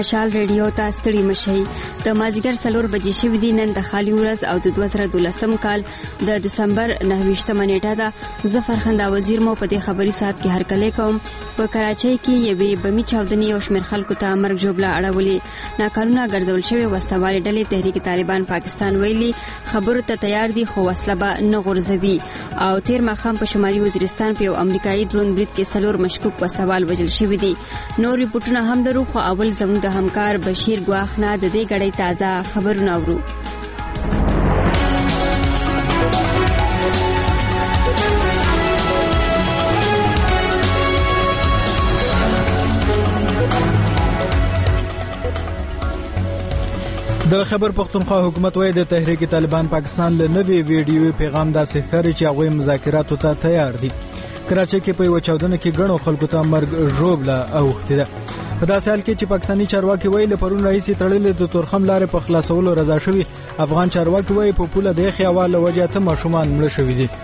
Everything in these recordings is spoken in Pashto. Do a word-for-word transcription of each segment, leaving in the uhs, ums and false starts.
مشال ریډیو ته ستړي مشي. د مازیګر څلور بجې شوې دي. نن د خالي ورځ او د دوه زره دولسم کال د دسمبر نهه ویشتمه نیټه ده. زه فرخنده وزیر مو په دې خبري ساعت کې هرکلی کوم. په کراچۍ کې یوې بمي چاودنې او شمېر خلکو ته مرګ ژوبله اړولې. ناقانونه ګرځول شوي وسلوالې ډلې تحریک طالبان پاکستان ویلي خبرو ته تیار دي خو وسله به نه غورځوي. او تیر ماښام په شمالي وزیرستان په یو امریکایي ډرون برید کې څلور مشکوک وسوال وژل شوي دي. نور ریپورټونه هم لرو خو اول زموږ د همکار بشیر ګواخ نه د دې غړې تازه خبرونه اورو. د خیبر پختونخوا حکومت وايي د تحریک طالبان پاکستان له نوي ویډیو پیغام داسې ښکاري چې هغوی مذاکراتو ته تیار دي. کراچۍ کې په یو چاودنه کې ګڼو خلکو ته مرګ ژوبله اوښتې ده. په داسې حال کې چې پاکستاني چارواکي وایي له پرون راهیسې تړلې د تورخم لارې په خلاصولو رضا شوي. افغان چارواکي وایي په پوله د یخې هوا له وجې اته ماشومان مړه شوي دي.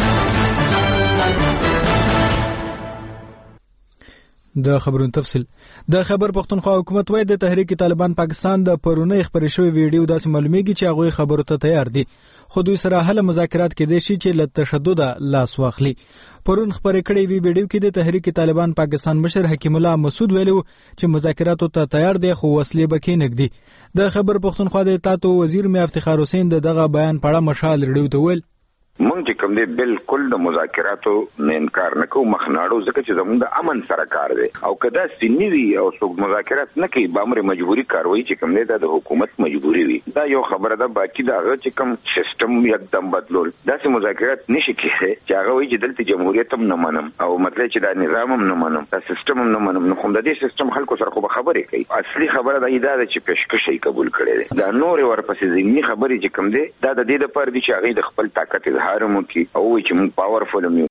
د خبرونو تفصیل. د خیبر پختونخوا حکومت وايي د تحریک طالبان پاکستان د پرونی خبرې شوی ویډیو داسې معلومیږي چې هغوی خبرو ته تیار دي خو دوی سره هله مذاکرات کېدای شي چې له تشدد لاس واخلي. پرون خبرې کړې وی ویډیو کې د تحریک طالبان پاکستان مشر حکیم الله مسعود ویلو چې مذاکراتو ته تیار دي خو وسلې به کې نګدي. د خیبر پختونخوا د اطلاعاتو وزیر میا افتخار حسین دغه بیان په اړه مشال ریډیو ته ویل مونږ چې کوم دی بالکل د مذاکراتو نه انکار نه کوو مخناړو ځکه چې زموږ د امن سره کار دی او کدا سنی وی او څوک مذاکرات نه کوي به امر مجبوری کاروي چې کوم دی د حکومت مجبوری وي. دا یو خبره ده. باقی دا هغه چې کوم سیستم یکدم بدلول داسې مذاکرات نشي کېږي چې هغه وایي چې دلته جمهوریت هم نه منم او مطلب چې دا نظام هم نه منم دا سیستم هم نه منم. نو کوم د دې سیستم خلکو سره خو به خبرې کوي. اصلي خبره دا ده چې پیشکش یې قبول کړي دي. دا نور ورپسې ځینی خبرې چې کوم دی دا د دې لپاره دي چې هغه د خپل طاقت اظهار مو کوي او چې موږ پاورفل یو.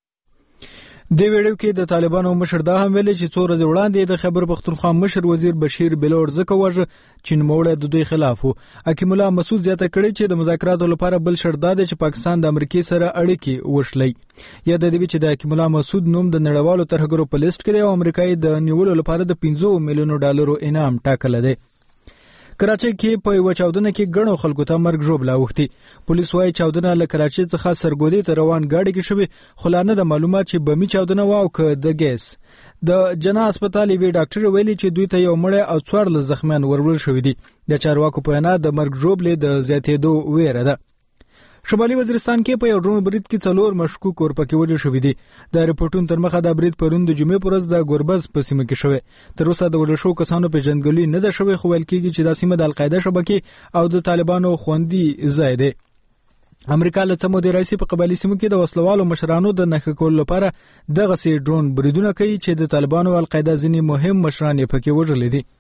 د ویډیو کې د طالبانو مشر دا هم ویلي چې څو ورځې وړاندې د خیبر پختونخوا مشر وزیر بشیر بلور ځکه وژه چې نوموړی د دوی خلاف و. حکیم الله مسعود زیاته کړې چې د مذاکراتو لپاره بل شرط دا دی چې پاکستان د امریکای سره اړیکې وشلي. یا د دې چې د حکیم الله مسعود نوم د نړیوالو ترهګرو په لیست کې دی او امریکای د نیولو لپاره د پنځه میلیونو ډالرو انعام ټاکلی دی. کراچۍ کې په یو چاودنه کې ګڼو خلکو ته مرګ ژوبله اوښتې. پولیس وايي چاودنه له کراچۍ څخه سرګودي ته روان ګاډي کې شوې خو لا نه د معلومات چې بمي چاودنه وه او که د ګیس. د جنا هسپتال یوې ډاکټر ویلي چې دوی ته یو مړی او څوارلس زخمیان وروړل شوي دي. د چارواکو په وینا د مرګ ژوبلې د زیاتېدو ویره ده. شمالي وزیرستان کې په یو ډرون برید کې څلور مشکوک ورپکې وژل شوي دي. د ریپورټونو تر مخه دا برید پرون د جمعې په ورځ د ګوربز په سیمه کې شوی. تر اوسه د وژل شوو کسانو پیژندګلوي نه ده شوې خو ویل کېږي چې دا سیمه د القاعده شبکې او د طالبانو خوندي ځای دی. امریکا له څه مودې راهیسې په قبایلي سیمو کې د وسلوالو مشرانو د نښه کولو لپاره دغسې ډرون بریدونه کوي چې د طالبانو او القاعده ځینې مهم مشران یې پکې وژلي دي.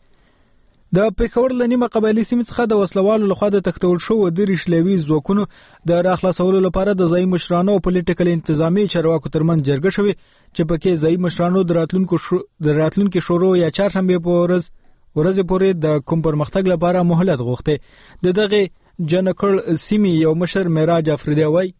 د پېښور له نیمه قبایلي سیمې څخه د وسلوالو لخوا د تښتول شوو درې شلیوي ځواکونو د راخلاصولو لپاره د ځایي مشرانو او پولیټیکل انتظامي چارواکو ترمنځ جرګه شوې چې پکې ځایي مشرانو د راتلونکو شو... د راتلونکي شورو یا چهارشنبې په ورځ ورځې پورې د کوم پرمختګ لپاره مهلت غوښتې. د دغه جنکړ سیمې یو مشر معراج افریدی وایي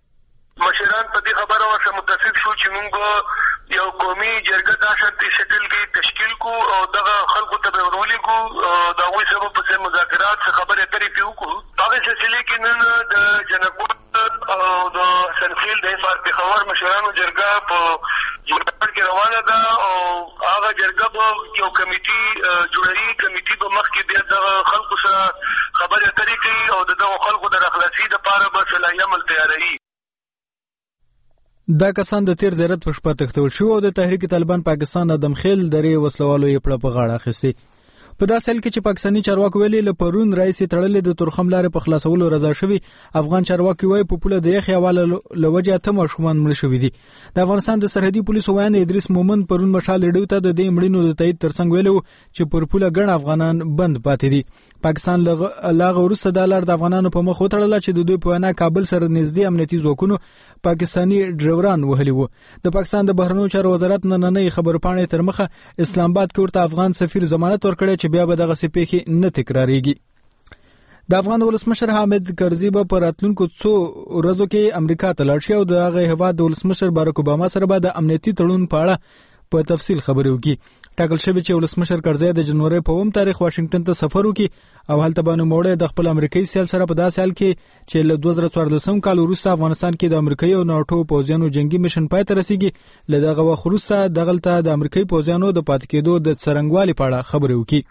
مشران په دې خبره ورسره متفق شو چې موږ یو قومي جرګه دا شانتي سیټل کې تشکیل کو او دغه خلکو ته به ورولېږو دا وایي سبب په مذاکرات څخه خبرې اترې پې وکړو. هغې سلسلې کې نن د جنکړ او د سنخیل د افار پېښور مشرانو جرګه په جوړجاړ کې روانه ده او هغه جرګه به یو کمیټي جوړوي. کمیټي به مخکې بیا دغه خلکو سره خبرې اترې کوي او د دغو خلکو د راخلاصي دپاره به صلاحي عمل تیاروي. دا کسان د تیر زیارت په شپه تښتول شوي او د تحریک طالبان پاکستان ادم خیل درې وسلوالو یې پړه په غاړه اخیستې. په داسې حال کې چې پاکستاني چارواکو ویلي له پرون راهیسې تړلې د تورخم لارې په خلاصولو رضا شوي. افغان چارواکي وایي په پوله د یخې هوا له وجې اته ماشومان مړه شوي دي. د افغانستان د سرحدي پولیسو ویان ادریس مومند پرون مشال ریډیو ته د دې مړینو د تایید ترڅنګ ویلي و چې پر پوله ګڼ افغانان بند پاتې دي. پاکستان له هغه وروسته دا لار د افغانانو په مخ وتړله چې د دوی په وینا کابل سره نږدې امنیتي ځواکونو پاکستاني ډرایوران وهلي وو. د پاکستان د بهرنیو چارو وزارت نننۍ خبرپاڼې تر مخه اسلام آباد کې ورته افغان سفیر ضمانت ورکړی چې بیا به دغسې پیښې نه تکراریږي. د افغان ولسمشر حامد کرزي به په راتلونکو څو ورځو کې امریکا ته لاړ شي او د هغه هیواد د ولسمشر باراک اوباما سره به د امنیتي تړون په اړه په تفصیل خبرې وکړي. ټاکل شوی چې ولسمشر کرزی د جنوري په اووم تاریخ واشنگټن ته سفر وکړي او هلته به نوموړی د خپل امریکایي سیال سره په داسې حال کې چې له دوه زره څوارلسم کال وروسته افغانستان کې د امریکایي او ناټو پوځیانو جنگي میشن پای ته رسیږي، له دغه وخت وروسته دغلته د امریکایي پوځیانو د پاتې کېدو د څرنګوالي په اړه خبرې وکړي.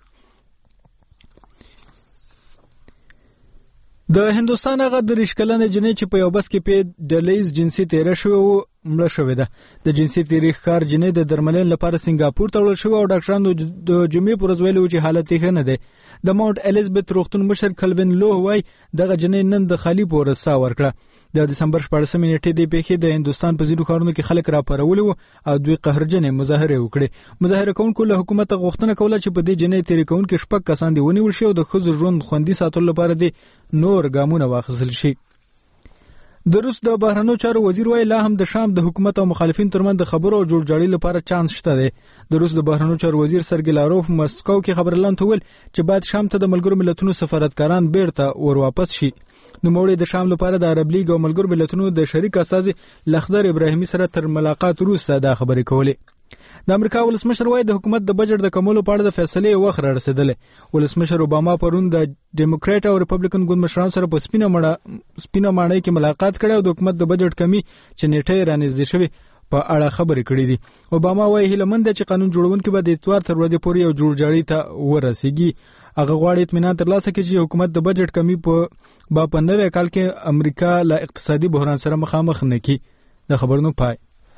د هندستان هغه د ریش کلنه جنې چې په یو بس کې په ډلیز جنسي تیره شوی و مړه شوې ده. د جنسي تیری ښکار جنې د درملین لپاره سنگاپور ته وړل شوی او ډاکټرانو د جمعې پر ورځ ویلي چې حالت یې ښه نه دی. د ماونټ الیزابت روغتون مشر کلوین لوه وایي دغه جنې نن د خالي په ورځ ساه ورکړه. د دسمبر شپاړسمې نیټې د پیښې د هندستان په ځینو ښارونو کې خلک راپارولي وو او دوی قهرجنې مظاهرې وکړې. مظاهره کوونکو له حکومت غوښتنه کوله چې په دې جنې تیری کوونکو شپږ کسان دي ونیول شي او د ښځو ژوند خوندي ساتلو لپاره دې نور ګامونه واخیستل شي. د روس د بهرنیو چارو وزیر وایي لا هم د شام د حکومت او مخالفین ترمنځ د خبرو او جوړجاړي لپاره چانس شته دی. د روس د بهرنیو چارو وزیر سرګی لاروف مسکو کې خبرلاند ویل چې باید شام ته د ملګرو ملتونو سفارتکاران بیرته ورواپس شي. نوموړی د شام لپاره د عرب لیگ او ملګرو ملتونو د شریک استازي لخدر ابراهیمي سره تر ملاقات وروسته دا خبرې کولې. د امریکا ولسمشر وایي د حکومت د بجټ د کمولو په اړه د فیصلې وخت را رسیدلی. ولسمشر اوباما پرون د ډیموکرات او ریپبلیکن ګوند مشرانو سره په سپینه مړه سپینه ماڼۍ کې ملاقات کړی او د حکومت د بجټ کمی چې نیټه رانږدې شوې په اړه خبرې کړې دي. اوباما وایي هیله مند چې قانون جوړونکي به د اتوار تر ورځې پورې یو جوړجاړي ته ورسیږي. هغه غواړي اطمینان ترلاسه کړي چې حکومت د بجټ کمی په با په نوي کال کې امریکا له اقتصادي بحران سره مخامخ نه کړي. د خبرونو پای.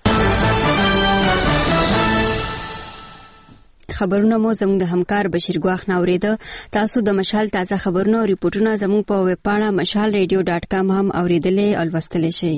خبرونه مو زموږ د همکار بشیر ګواخ ناوریده. تاسو د مشال تازه خبرونه او ریپورتونه زموږ په ویب پاڼه مشال ریډیو ډاټ کام هم اوریدلې او لوستلی شئ.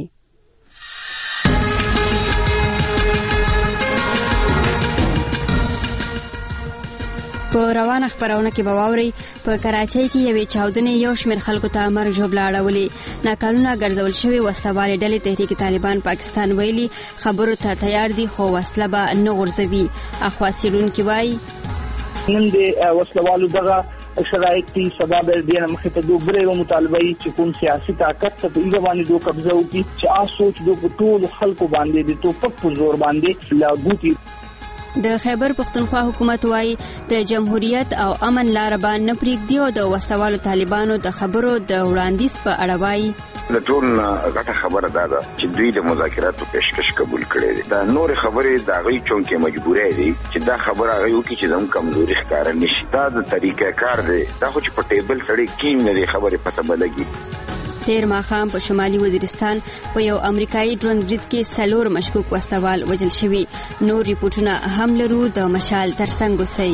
په روانه خبرونه کې به واورئ په کراچۍ کې یوې چاودنې یو شمېر خلکو ته مرګ ژوبله اړولې. ناقانونه ګرځول شوي وسلوالې ډلې تحریک طالبان پاکستان ویلي خبرو ته تیار دي خو وسله به نه غورځوي. اخوا څېړونکي وایي نن د وسلوالو دغه شرایط دي سبب دې مخې ته دوه بره مطالبه چې کوم سیاسي طاقت ته په ایږه باندې دوه قبضه وکړي چې آ سوچ دوه ټول خلکو باندې د توپک په زور باندې لاګو کړي. د خیبر پختونخوا حکومت وایي د جمهوریت او امن لار باندې نه پریږدي او د وسوالو طالبانو د خبرو د وړاندیز په اړه وایي د ټول غټه خبره ده چې دوی د مذاکراتو پیشکش قبول کړي دي. دا نور خبرې د غوي چونکې مجبورې دي چې دا خبره غوي وکړي چې زموږ کمزوري ښکار نشي. دا د طریقې کار دی. دا خو چې په ټیبل سړی کین نه خبرې پته بلګي. تیر ماښام په شمالي وزیرستان په یو امریکایي ډرون برید کې څلور مشکوک وسوال وژل شوي. نور ریپورتونه هم لرو. د مشال ترڅنګ اوسئ.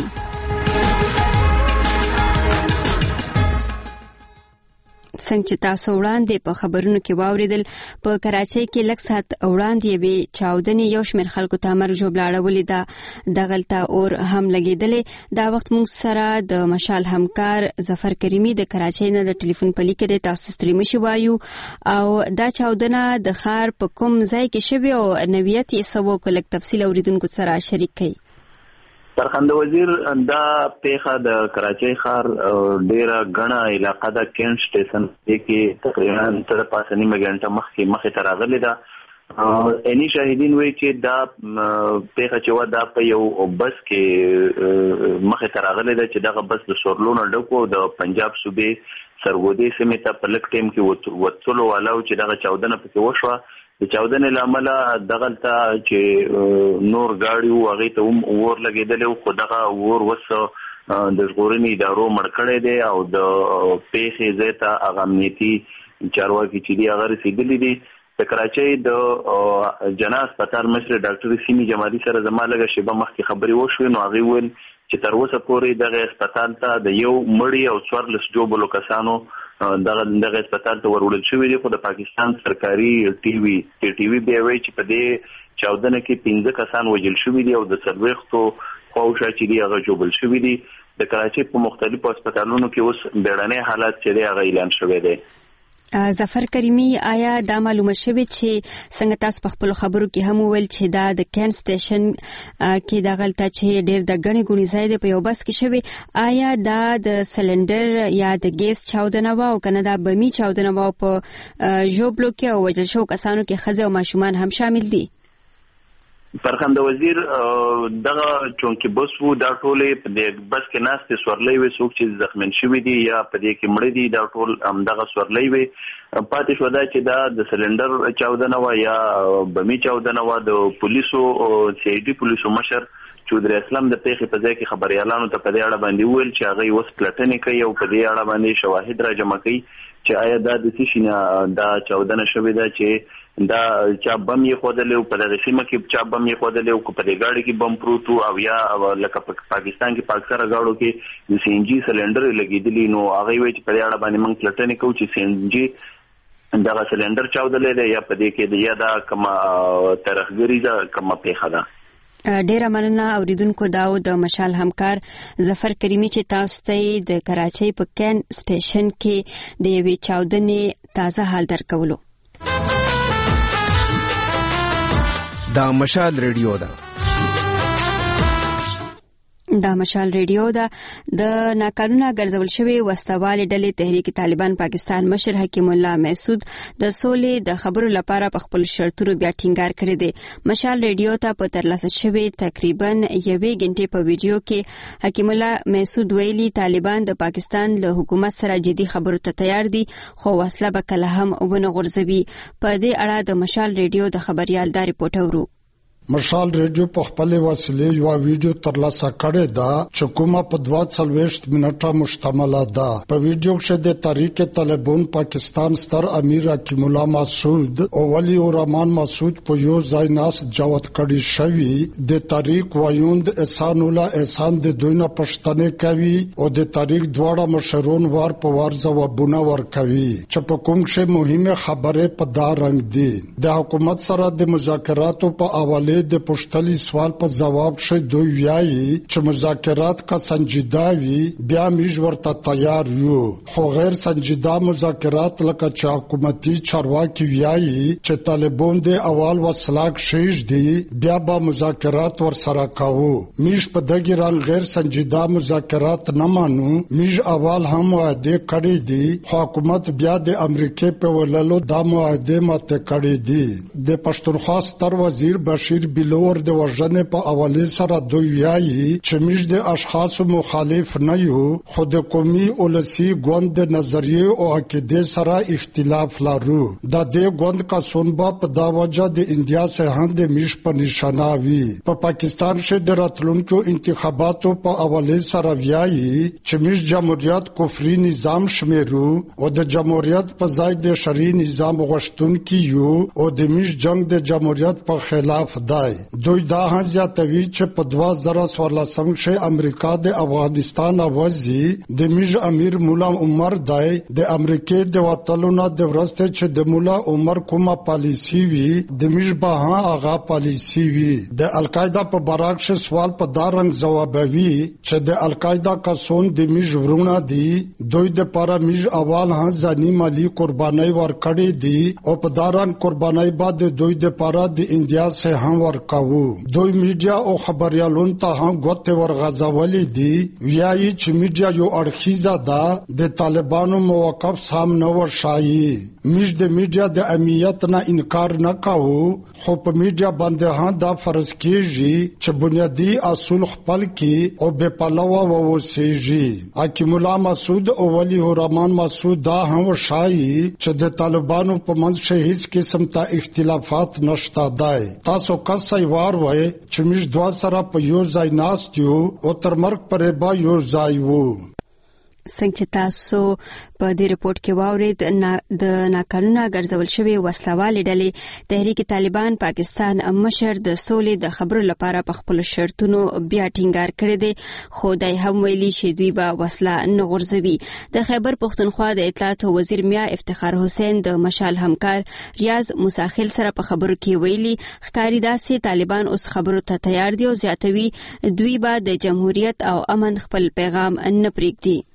څنګه چې تاسو وړاندې په خبرونو کې واوریدل په کراچۍ کې لږ ساعت وړاندې یوې چاودنې یو شمېر خلکو ته مرګ ژوبله اړولې ده. دغلته اور هم لګېدلی. دا وخت موږ سره د مشال همکار ظفر کریمي د کراچۍ نه د ټلیفون په لیکه دی. تاسو ستړي مشئ وایو او دا چاودنه د ښار په کوم ځای کې شوې او نوعیت یې څه و که لږ تفصیل اورېدونکو سره شریک کړئ. سرخنده وزیر دا پیښه د کراچۍ ښار ډیره غڼه علاقه ده. کینټ سټیشن کې تقریبا تر پاسه نیمه غنټه مخکې مخې ته راغلې ده. اني شاهدین وایي چې دا پیښه چې و دا په یو بس کې مخې ته راغلې ده چې دغه بس د سورلونو ډکو د پنجاب صوبې سرګودي سیمې ته په لږ ټایم کې وتلو والاو چې دغه چاودنه پکې وشوه. د چاودنې له امله دغلته چې نور ګاډي وو هغې ته هم اور لګېدلی و خو دغه اور اوس د ژغورنې ادارو مړ کړی دی او د پیښې ځای ته هغه امنیتي چارواکي چې دي هغه رسېدلي دي. د کراچۍ د جنا هسپتال مشر ډاکټر سیمي جمالي سره زما لږه شیبه مخکې خبرې وشوې نو هغې ویل چې تر اوسه پورې دغه هسپتال ته د یو مړي او څوارلس جوبلو کسانو دغه دغه هسپتال ته ورولل شوی دی. خو د پاکستان سرکاري ټي وي ټي وي بیا وایي چې په دې چاودنه کې پنځه کسان وژل شوي دي او د څلوېښتو خواوشا چې دي هغه ژوبل شوي دي. د کراچۍ په مختلفو هسپتالونو کې اوس بیړنی حالات چې دی هغه اعلان شوی دی. ظفر کریمي آیا دا معلومه شوې چې څنګه تاسو په خپل خبرو کې هم ویل چې دا د کینټ سټیشن کې دغلته چې ډېر د غني غوني ځای دی په یو بس کې شوی آیا دا د سلندر یا د ګیس چاودنه و او کنه دا بمی چاودنه و په ژوبلو کې او وژل شو کسانو کې ښځې او ماشومان هم شامل دي؟ فرخنده وزیر دغه چونکی بس وو دا ټولې د بس کې ناست سورلۍ وي څوک چې زخمین شوی دي یا په دې کې مړ دي دا ټول هم دغه سورلۍ وي پاتې شو دا چې دا د سلندر چاودنه وا یا بمی چاودنه وا د پولیسو سی ډي پولیسو مشر چودري اسلام د پیښې په ځای کې خبريالانو ته په دې اړه باندې ویل چې هغه وس پلټنې کوي او په دې اړه باندې شواهد را جمع کوي چې آیا دا د څه شي دا چاودنه شوې ده چې دا چا بم یې خودلې او په دغه سیمه کې چا بم یې خودلې او په دې گاډي کې بم پروت او یا لکه پاکستان کې پاکستان غاړو کې د سی ان جی سلندر لګیدلی نو هغه وی چې په دې اړه باندې موږ پلټنې کوو چې سی ان جی دغه سلندر چاودلې ده یا په دې کې یا دا کومه ترخګری ده کومه پیښه ده. ډیره مننه اوریدونکو داو د مشال همکار ظفر کریمی چې تاسو ته د کراچۍ په کین سټیشن کې د یوې چاودنې تازه حال درکولو. دا مشال ریډیو ده. دا مشال ریډیو ده. د ناقانونه ګرځول شوی وسوالې ډلې تحریک طالبان پاکستان مشر حکیم الله محسود د سولې د خبرو لپاره په خپل شرطونو بیا ټینګار کړی دی. مشال ریډیو ته په ترلاسه شوی تقریبا یوې غنټې په ویډیو کې حکیم الله محسود ویلي طالبان د پاکستان له حکومت سره جدي خبرو ته تیار دي خو وسله به کله هم ونه غورځوي. په دې اړه د مشال ریډیو د خبريال دا ریپورت اورو. مشال ریډیو په خپل وسیلې یو ویډیو ترلاسه کړی دا چې کومه په دوه څلوېښت منټه مشتمله ده. په ویډیو کې د تحریک طالبان پاکستان ستر امیر حکیم الله مسعود او ولی الرحمن مسعود په یو ځای ناس جوت کړي شوی د تحریک وایوند احسان الله احسان د دوی نه پښتنه کوي او د تحریک دواړه مشرون وار په وار ځوابونه ورکوي چې په کوم شی مهمه خبره په دا رنګ دي. د حکومت سره د مذاکراتو په حواله د پښتلي سوال په جواب شې دوی ویایي چې مذاکرات کا سنجیده وي بیا موږ ورته تیار یو خو غیر سنجیده مذاکرات لکه چې حکومتي چارواکي ویایي چې طالبان د اول وسلاک شیش دي بیا به مذاکرات ور سره کوو. موږ په دغه رنګ غیر سنجیده مذاکرات نه مانو. موږ اول هم وعده کړی دي حکومت بیا د امریکای په وللو د معاهده ماته کړی دي. د پښتونخوا ستر وزیر بشیر بلور د وژنې په حواله سره دوی ویایي چې موږ د اشخاصو مخالف نه یو خو د قومي اولسي ګوند د نظریه او عقیده سره اختلاف لرو. د دې ګوند کا سنبا په دا وجه د انډیا سه هند موږ په نشانه وي. په پاکستان کې د راتلونکو انتخاباتو په حواله سره ویایي چې موږ جمهوریت کفري نظام شمیرو او د جمهوریت په ځای د شرعي نظام غوښتونکي یو او د موږ جنگ د جمهوریت په خلاف دی. دوی دا هم زیاتوي چې په دوه زره څوارلسم کې امریکا د افغانستان اوازي د میج امیر مولا عمر دای د امریکای د وټلونو د ورسته چې د مولا عمر کومه پالیسی وی د میج به هغه پالیسی وی. د القاعده په براک ش سوال په دارنګ جوابوي چې د القاعده کسون د میج ورونه دي دوی د پاره میج اول هم ځاني مالی قرباني ورکړي دي او په دارنګ قرباني بعد دوی د پاره د انډیا سه هم ورکاو. دوی میډیا او خبريالون ته هم غوته ورغځولې دي ویایي چې میډیا یو اړخیزه ده د طالبانو موقف سام نه ورشایي. میډ د میډیا د امنیت نه انکار نه کاوه خو په میډیا باندې هم دا فرض کیږي چې بنیادی اصول خپل کی او بے پلوه ووسیږي. حکیم الله مسعود او ولی الرحمن مسعود دا هم ورشایي چې د طالبانو په منځ کې هیڅ قسم ته اختلافات نشته دی. تاسو کسای وار وای چې موږ دوه سره په یو ځای ناست یو او تر مرګ پرې به یو ځای وو. څنګه چې تاسو په دې ریپورت کې واورید د ناقانونه ګرځول شوی وسلوالې ډلې تحریک طالبان پاکستان مشر د سولې د خبرو لپاره په خپل شرطونو بیا ټینګار کړی دی خو دای هم ویلي چې دوی به وسله نه غورځوي. د خیبر پښتونخوا د اطلاعات وزیر میا افتخار حسین د مشال همکار ریاض مساخل سره په خبرو کې ویلي ښکاری داسې طالبان اوس خبرو ته تیار دي او زیاتوي دوی به د جمهوریت او امن خپل پیغام نه پرېږدي.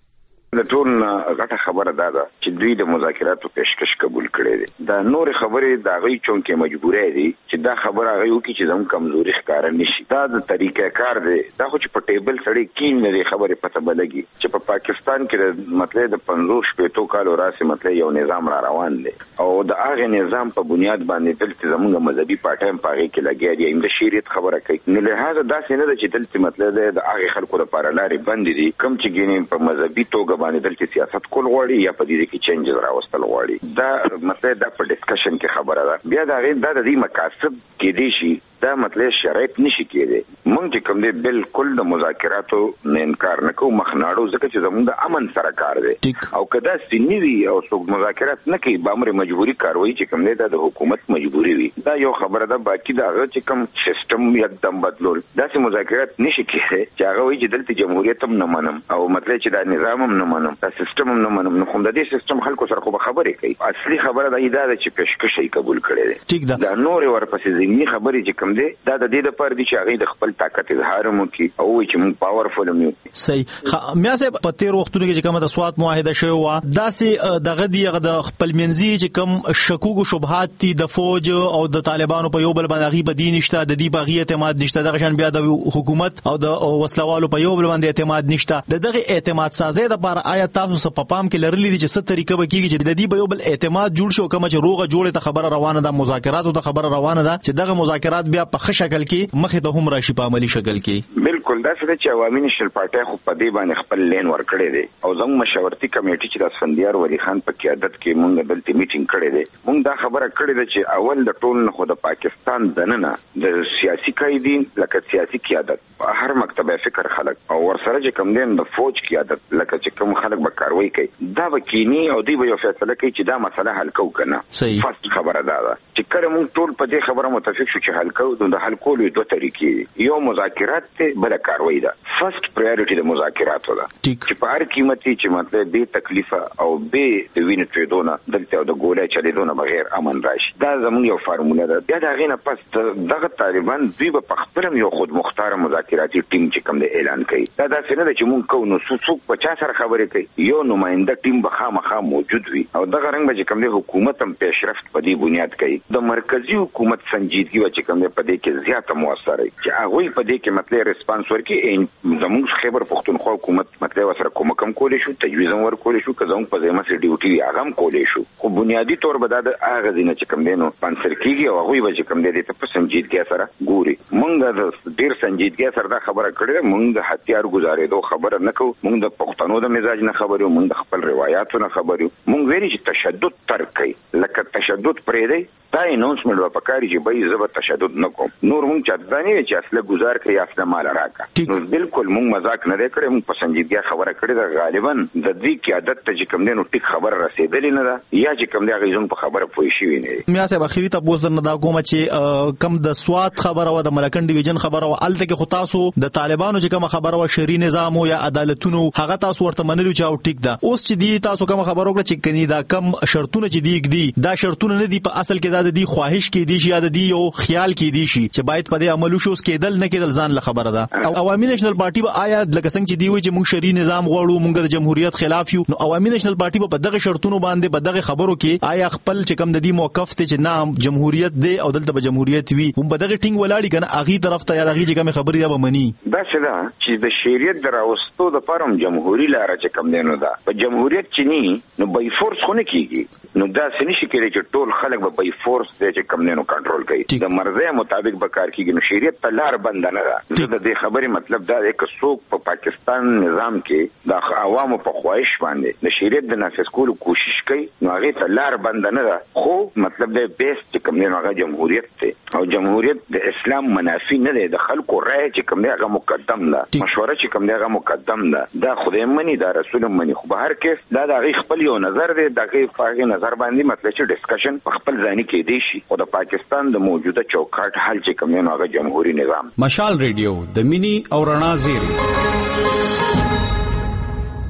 د ټول غټه خبره دا ده چې دوی د مذاکراتو پیشکش قبول کړي دي. دا نور خبرې دا غي چونکې مجبورې دي چې دا خبره غي وکړي چې زموږ کمزوري ښکار نشي. دا د طریقې کار دی. دا خو چې په ټیبل سړی کین نه خبرې پته بلګي چې په پاکستان کې مطلب د پنځوس شپږ کالو راسي مطلب یو نظام را روان دی او د هغه نظام په بنیاد باندې دلته زموږ مذهبي پاټایم پاغي کې لګیا دي د شریعت خبره کوي. نو لهدا دا څنګه د چې دلته مطلب د هغه خلکو لپاره لارې بند دي کم چې ګینې په مذهبي توګه باندې دلته سیاست کول غواړي یا په دې کې چینجز راوستل غواړي. دا مطلب دا په ډسکشن کې خبره ده. بیا دا غي دا د دې مقاصد کې دي شي دا مطلب شرایط نشي کېدی. مونږ چې کوم دی بالکل د مذاکراتو نه انکار نه کوو مخناړو ځکه چې زموږ د امن سره کار دی او کدا سنی وي او څوک مذاکرات نه کوي به امر مجبوری کاروي چې کوم دی د حکومت مجبوری وي. دا یو خبره ده. باقي دا چې کوم سیستم یکدم بدلول داسې مذاکرات نشي کېدی چې هغه وایي چې دلته جمهوریت هم نه منم او مطلب چې دا نظام هم نه منم دا سیستم هم نه منم. نو خو د دې سیستم خلکو سره خو خبرې کوي. اصلي خبره دا ده چې پیشکش یې قبول کړي دي. دا نور ورپسې ځینی خبرې چې کوم دی دا د دې لپاره چې هغه د خپل طاقت اظهار مو کوي او چې موږ پاورفل یو. صحیح. میا صاحب په تیر وختونو کې چې کومه د سوات معاهده شوی و داسې دغه دیغه د خپل منځي چې کوم شکوک او شبهات دي د فوج او د طالبانو په یو بل باندې غیب دي نشته د دې باغی اعتماد نشته دغه شان بیا د حکومت او د وسلوالو په یو بل باندې اعتماد نشته. د دغه اعتماد سازي د لپاره آیا تاسو څه په پام کې لرلې دي چې څه طریقه به کیږي چې د دې په یو بل اعتماد جوړ شي او کومه چې روغه جوړه ته خبره روانه ده مذاکراتو ته خبره روانه ده چې دغه مذاکرات بیا په ښه شکل کې مخه ته هم راشي په عملی شکل کې؟ بالکل دا څه چې عوامي نشل پارټي خو په دې باندې خپل لین ور کړی دی او زموږ مشاورتي کمیټه چې د اسفندیار ولی خان په قیادت کې مونږ دلته میټینګ کړی دی. مونږ دا خبره کړې ده چې اول د ټول نه خو د پاکستان دننه د سیاسي قائدین لکه سیاسي قیادت هر مکتبه فکر خلک او ورسره چې کوم دین د فوج قیادت لکه چې کوم خلک به کاروي کوي دا وکینی او دی به یو فیصله کوي چې دا مسله حل کو کنه. فرست خبره دا ده چې کله مونږ ټول په دې خبره متفق شو چې حل کو د حل کولو دوه طریقې یو مذاکرات ته بل کاروي ده. فرست پرایورټي د مذاکراتو ده چې په هر قیمتي چې مطلب به تکلیفه او به د وینې تریدونه دلته د ګولې چلیدونه بغیر امن راشي. دا زموږ یو فارموله ده. بیا دا غینه پس دغه طالبان دوی په خپل یو خود مختار مذاکراتي ټیم چې کوم د اعلان کوي دا داسې نه ده چې مونږ کو نو څوک په چا سره خبرې کوي یو نماینده ټیم به خامخا موجود وي او دغه رنګ به چې کوم د حکومت هم پیشرفت په دې بنیاد کوي. د مرکزی حکومت سنجیدګي و چې کوم په دې کې زیاته موثر وي چې هغه په دې کې مطلب ریسپانس ورکړي. زموږ خبر پښتونخوا حکومت مطلب سره کوم کم کولې شو تجویز هم ورکولې شو که زموږ په ځای مسې ډیوټي هغه هم کولې شو خو بنیادی طور به دا د هغه ځینې چې کوم دی نو پانسر کیږي او هغه به چې کوم دی ته په سنجیدګي سره ګوري. مونږ د ډیر سنجیدګي سره دا خبره کړې مونږ د هتیار گزارېدو خبره نه کوو. مونږ د پښتنو د مزاج نه خبرو مونږ د خپل روایتونو نه خبرو. مونږ ویلي چې تشدد ترک کړي لکه تشدد پرې دی دا اناونسمنت و پکاري چې به زه به تشدد نه کوم. نور مونږ چاته نه چې اصله گزار کوي اصله مال راکا. نو بالکل مونږ مزاق نه کړی مونږ په سنجیدګي خبره کړې ده. غالبا د دې کې عادت ته چې کوم دی نو ټیک خبره رسیدلې نه ده یا چې کوم دی غیزون په خبره پوي شي نه. میا صاحب اخیری ته بوز درنه دا کوم چې کم د سوات خبره و د ملکن ډیویژن خبره و الته کې خو تاسو د طالبانو چې کوم خبره و شری نظام یا عدالتونو هغه تاسو ورته منلو چې او ټیک ده. اوس چې دی تاسو کوم خبره وکړه چې کني دا کم شرطونه چې دی دی دا شرطونه نه دی په اصل کې دا د دې خواهش کې دی شي یا د دې یو خیال کې دی شي چې باید په دې عمل وشو کېدل نه کېدل ځان له خبره ده. او عوامي نېشنل پارټي به آیا لکه څنګه چې دی وي چې موږ شری نظام غواړو موږ د جمهوریت خلاف یو نو عوامي نېشنل پارټي په دغه شرطونو باندې په دغه خبرو کې آیا خپل چې کوم د دې موقف ته چې نام جمهوریت دی او دلته به جمهوریت وي هم په دغه ټینګ ولاړی کنه اغي طرف ته یا دغه چې کوم خبرې دا به مني. دا څه ده چې د شریعت دراوستو د پرم جمهوریت لاره چې کوم دی نو دا په جمهوریت چې ني نو بای فورس خو نه کیږي. نو دا څه نشي کېږي چې ټول خلک به بای فورس دی چې کوم دی نو کنټرول کوي. د مرزه مطابق به کار کیږي. نو شریعت ته لار بند نه ده. زه د دې خبرې مطلب دا دی چې څوک په پاکستان نظام کې د عوامو په خواهش باندې د شریعت د نافذ کولو کوشش کوي نو هغه ته لار بند نه ده. خو مطلب دی بیس چې کوم دی نو هغه جمهوریت دی او جمهوریت د اسلام منافي نه دی. د خلکو رائے چې کوم دی هغه مقدم ده. مشوره چې کوم دی هغه مقدم ده. دا خدای منی دا رسول منی. خو به هر کس دا د هغه خپل یو نظر دی د هغه فارغ نظر باندې مطلب چې ډسکشن په خپل ځای کې دی شي او د پاکستان د موجوده چوکاټ حل چې کوم دی هغه جمهوریت نظام. مشال ریډیو د مینی او رڼا زیری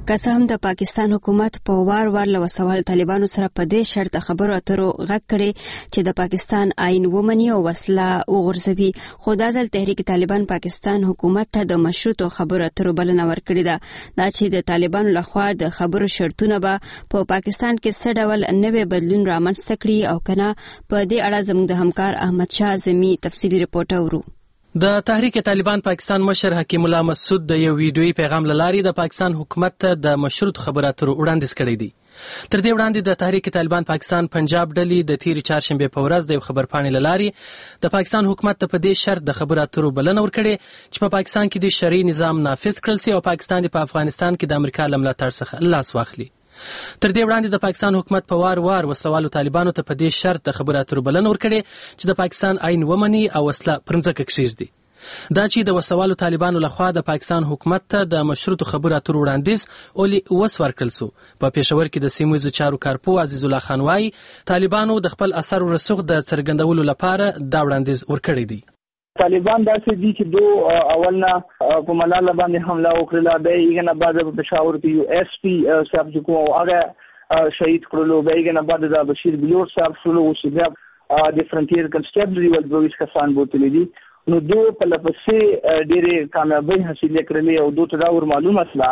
که څه هم د پاکستان حکومت په وار وار له وسوال طالبانو سره په دې شرط خبرو اترو غږ کړي چې د پاکستان آئین ومني او وسله وغورځوي، خو دا ځل تحریک طالبان پاکستان حکومت ته د مشروطو خبرو اترو بلنه ورکړې ده، دا چې د طالبانو لخوا د خبرو شرطونه به په پا پاکستان کې څه ډول نوې بدلون رامنځته کړي او کنه. په دې اړه زموږ د همکار احمد شاه اعظمي تفصیلي رپورټ اورو. د تحریک طالبان پاکستان مشر حکیم الله مسعود د یو ویډیويي پیغام لاري د پاکستان حکومت ته د مشروط خبرو اترو وړاندیز کړی دی. تر دې وړاندې د تحریک طالبان پاکستان پنجاب ډلې د تیر چهارشنبه په ورځ د خبرپاڼې لاري د پاکستان حکومت ته په دې شرط د خبرو اترو بلنه ورکړې چې په پاکستان کې د شرعي نظام نافذ کړل شي او پاکستان په افغانستان کې د امریکا له ملاتړ څخه لاس واخلي. تر دې وړاندې د پاکستان حکومت په وار وار وسوالو طالبانو ته په دې شرط د خبرو اترو بلنه ورکړې چې د پاکستان آئین ومني او وسله پر ځمکه کښېږدي. دا چې د وسوالو طالبانو لخوا د پاکستان حکومت ته د مشروطو خبرو اترو وړاندیز اولي وس ورکړل سو. په پېښور کې د سیمویزو چارو کارپو عزیز الله خان وايي طالبانو د خپل اثر او رسوخ د څرګندولو لپاره دا وړاندیز ورکړی دی. طالبان داسې دي چې دو اولنا په ملاله باندې حمله وکړه، به یې نه بعد په پېښور کې یو اس پی صاحب چې کوم هغه شهید کړلو، به یې نه بعد د بشیر بلور صاحب شلو چې بیا د فرنټیر کنسټیبلري ول دویس کسان بوتلې دي. نو دو په لپسې ډېرې کامیابی حاصل کړلې او دو ته دا ور معلومه اسلا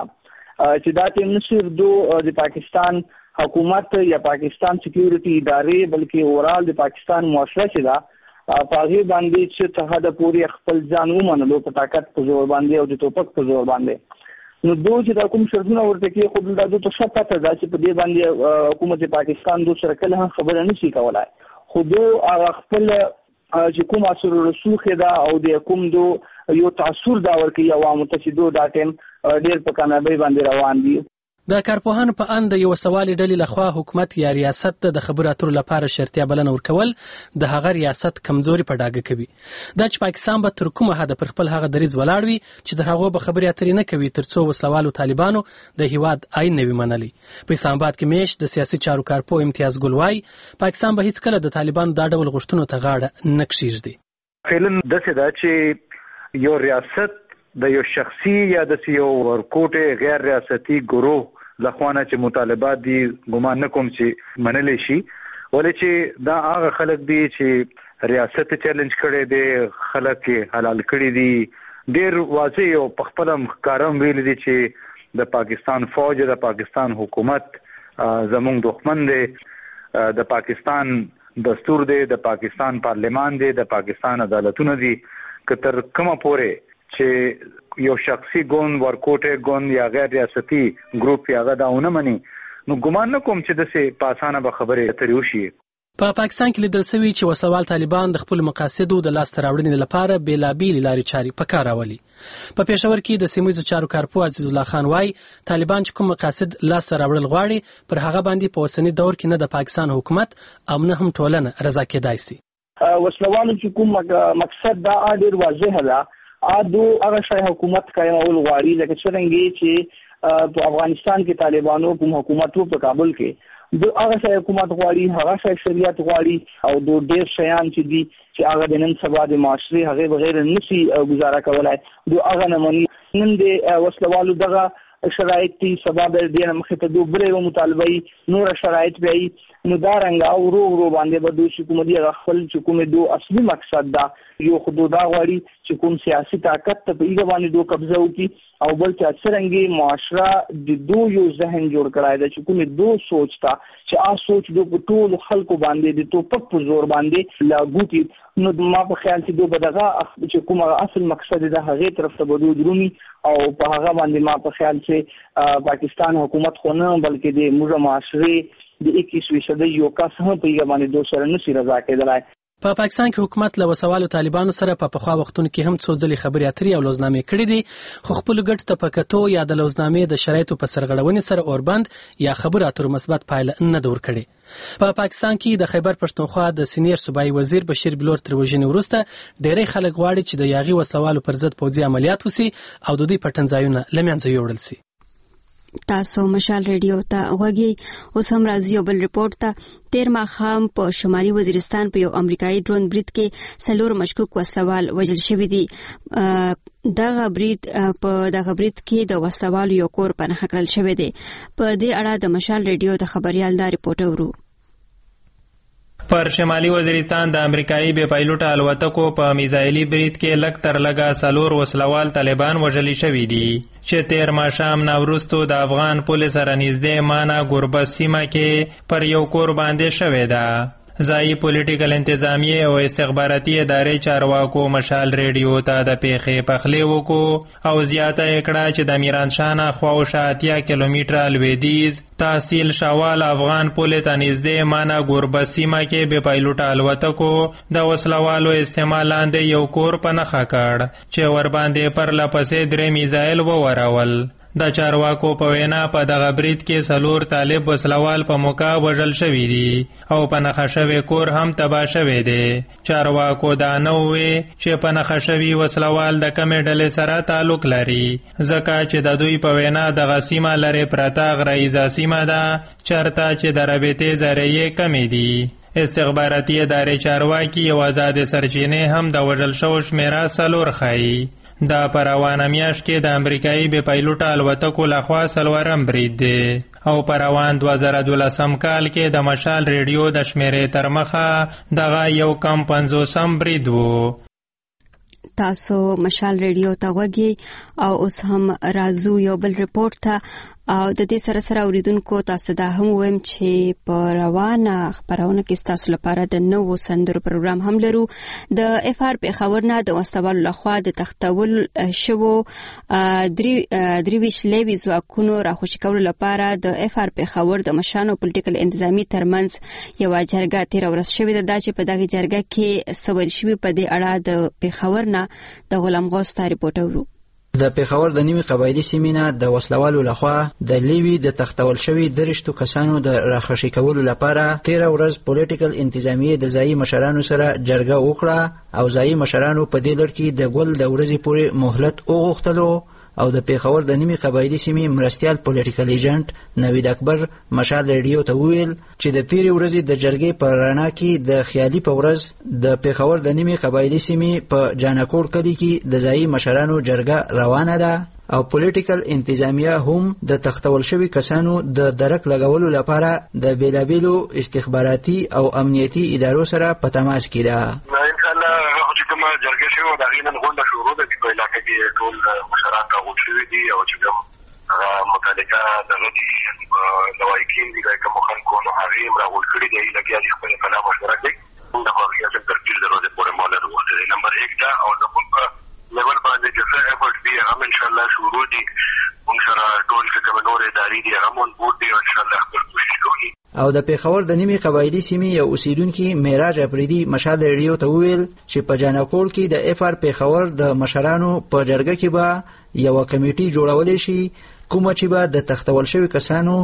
چې دا ټیم نشر دو د پاکستان حکومت یا پاکستان سکیورټي ادارې بلکې اورال د پاکستان معاشره چې دا پاغي باندې چې ته د پوری خپل ځان ومنلو په طاقت په زور باندې او د توپک په زور باندې. نو دوی چې د کوم شرطونه ورته کې خو د دوی ته شپه ته چې په دې باندې حکومت پاکستان دوی سره کله خبره نشي کولای، خو دوی خپل چې کوم اثر رسوخ دا او د کوم دو یو تاثیر دا ورکي عوامو ته چې دوی دا ټیم ډېر په کامیابی باندې روان دي. د کارپوهانو په اند یو سوال ډلې لخوا حکومت یا ریاست ته د خبرو اترو لپاره شرطیه بلنه ورکول د هغه ریاست کمزوري په ډاګه کوي. دا چې پاکستان به تر کومه حد پر خپل هغه دریځ ولاړ وي چې د هغه به خبرې اترې نه کوي ترڅو وسوالو طالبانو د هیواد آئین نه وي منلي. په اسلام آباد کې میش د سیاسي چارو کارپو امتیاز ګل وايي پاکستان به هیڅ کله د طالبانو دا ډول غوښتنو ته غاړه نه کښېږدي. فعلاً داسې ده چې یو ریاست د یو شخصي یا د یو ورکوټ غیر ریاستي ګروه لخوانه چې مطالبات دي ګمان نه کوم چې منلې شي، ولې چې دا هغه خلک دي چې ریاست چیلنج کړي دي، خلک حلال کړي دي، ډېر واضح او په خپل کارم ویل دي چې د پاکستان فوج د پاکستان حکومت زموږ دښمن دی، د پاکستان دستور دی، د پاکستان پارلمان دی، د پاکستان عدالتونه دي. که تر کومه پورې چې یو شخصي ګوند ورکوټه ګوند یا غیر ریاستي ګروپ یا غداونه مني، نو ګمان نه کوم چې د سه پاسانه به خبره اترې وشي. په پا پاکستان کې لیدل شوی چې وسوال طالبان د خپل مقاصدو د لاس راوړنې لپاره بیلابېل لارې چارې په کار راولي. په پېښور کې د سیمویزو چارو کارپو عزیز الله خان وايي طالبان چې کوم مقاصد لاس راوړل غواړي پر هغه باندې په اوسنی دور کې نه د پاکستان حکومت او نه هم ټولنه رضا کېدای شي. وسوالو چې کوم مقصد دا ډېر واضح ده، ادو هغه شای حکومت قائمول غواړي لکه څنګه چې په افغانستان کې طالبانو کوم حکومت په کابل کې دو هغه شای حکومت غواړي، هغه شای شریعت غواړي او دو ډېر شیان چې دي چې هغه د نن سبا د معاشري هغه بغیر نشي گزاره کولای، دو هغه نه مني. نن د وسلوالو دغه شرایط دي سبا د دې مخې ته دوه بره مطالبه نور شرایط به نو دا رنګ او ورو ورو باندې به دوی چې کوم دي خپل چې کوم دو اصلي مقصد دا یو خدو دا غواړي چې کوم سیاسي طاقت ته په ایګه باندې دو قبضه وکړي او بل چې څرنګه معاشره د دو یو ذهن جوړ کړای دا چې کوم دو سوچتا چې آ سوچ دو په ټول خلکو باندې د توپک په زور باندې لاګو کی. نو ما په خیال چې دو بدغه چې کوم اصل مقصد د هغه طرف ته بدو درومي او په هغه باندې ما په خیال چې پاکستان حکومت خو نه بلکې د موږ معاشره د اکیسوي صدۍ یو کس هم په یوه باندې دوه سره نشي رضا کېدلای. په پا پاکستان کې حکومت له وسوالو طالبانو سره په پخوا وختونو کې هم څو ځلې خبرې اترې او لوزنامې کړې دي، خو خپل ګټ ته پکتو یا د لوزنامې د شرایطو په سرغړونې سره اوربند یا خبرو اترو مثبت پایله نه دور کړي. په پا پاکستان کې د خیبر پښتونخوا د سینیر صوبایي وزیر بشیر بلور تر وژنې وروسته ډېری خلک غواړي چې د یاغي وسوالو پر ضد پوځي عملیات وسي او د دوی پټنځایونه له منځه یوړل سي. تاسو مشال ریډیو ته غوږی. اوس هم راځي بل ریپورت ته. تیر ماښام په شمالي وزیرستان په یو امریکایي ډرون برید کې څلور مشکوک وسوال وژل شوي دي. دغه برید په دغه برید کې د وسوالو یو کور په نښه کړل شوی دی. په دې اړه د مشال ریډیو د خبريال دا ریپورت ورو. پر شمالي وزیرستان د امریکایي بې پایلوټه الوتکو په میزایلي برید کې لږ تر لږه څلور وسلوال طالبان وژلي شوي دي چې تیر ماښام نه وروستو د افغان پولې سره نږدې مانا ګوربز سیمه کې پر یو کور باندې شوې ده. ځایي پولیټیکل انتظامیې او استخباراتي ادارې چارواکو مشال ریډیو ته د پیښې پخلی وکړو او زیاته یې کړه چې د میرانشاه نه خواوشا اتیا کیلومتره لویدیځ تحصیل شوال افغان پولې ته نږدې مانا ګوربز سیمه کې بې پایلوټه الوتکو د وسلوالو استعمال لاندې یو کور په نښه کړ چې ورباندې پرله پسې درې میزایل وورول. د چارواکو په وینا په دغه برید کې څلور طالب وسلوال په موقع وژل شوي دي او په نښه شوی کور هم تباه شوی دی. چارواکو دا نه وویل چې په نښه شوي وسلوال د کومې ډلې سره تعلق لري ځکه چې د دوی په وینا دغه سیمه لرې پرته غرایزه سیمه ده چېرته چې د رابطې ذریعې کمې دي. استخباراتي ادارې چارواکي او آزادې سرچینې هم د وژل شوو شمیره څلور ښایي. دا په روانه میاشت کې د امریکایي بې پایلوټه الوتکو لخوا څلورم برید دی او په روان دوه زره دولسم کال کې د مشال ریډیو د شمیرې تر مخه دغه یو کم پنځوسم برید و. تاسو مشال ریډیو ته غوږی او اوس هم راځو یو بل ریپورت ته. او د دې سره سره اوریدونکو تاسو دا هم وایم چې په روانه خبرونه کې تاسو لپاره د نوو سندرو پروګرام هم لرو. د اف آر په خبرونه د وسوال لخوا د تختول شوو دریویش لیوی ځواکونو راخوشي کولو لپاره د اف آر په خبر د مشانو پولیټیکل انتظامی ترمنځ یو جرګه تیر ورځ شوې ده چې په دغه جرګه کې سوال شوی په دې اړه د پیښور نه د غلام غوث ته ریپورت ورو. د پیښور د نیمې قبایلي سیمې نه د وسلوالو لخوا د لیوی د تختول شوي درشتو کسانو د راخوشي کولو لپاره تیره ورځ پولیټیکل انتظامیې د ځایي مشرانو سره جرګه وکړه او ځایي مشرانو په دې لړ کې د ګل د ورځې پورې مهلت وغوښتلو او د پیښور د نیمې قبایلي سیمې مرستیال پولیټیکل ایجنټ نوید اکبر مشال ریډیو ته وویل چې د تیرې ورځې د جرګې په رڼا کې د خیالي په ورځ د پیښور د نیمې قبایلي سیمې په جانکوړ کلي کې د ځایي مشرانو جرګه روانه ده او پولیټیکل انتظامیه هم د تختول شوي کسانو د درک لګولو لپاره د بیلابیلو استخباراتي او امنیتي ادارو سره په تماس کې ده. چې کومه جرګه شوې وه د هغې نن غونډه شروع ده چې په علاقه کې ټول مشران راغونډ شوي دي او چې کوم هغه متعلقه دغه دي لوایقین دي د کومو خلکو نو هغې هم راغونډ کړي دي لګیا دي خپلې کلا مشوره کوي. د هغې اصل ترتیب د ورځې پورې مهلت وغوښتی دی. نمبر ایک ده او زموږ په لیول باندې چې څه ایفرټ دي هغه هم انشاءالله شروع دي. موږ سره ټول چې کومې نورې ادارې دي هغه هم اونبورډ دي او انشاءالله خپل کوشش کوي. او د پیښور د نیمې قبایلي سیمې یو اوسیدونکي معراج افریدي مشال ریډیو ته وویل چې په جانکوړ کې د اف آر پیښور د مشرانو په جرګه کې به یوه کمیټي جوړولی شي کومه چې به د تختول شوي کسانو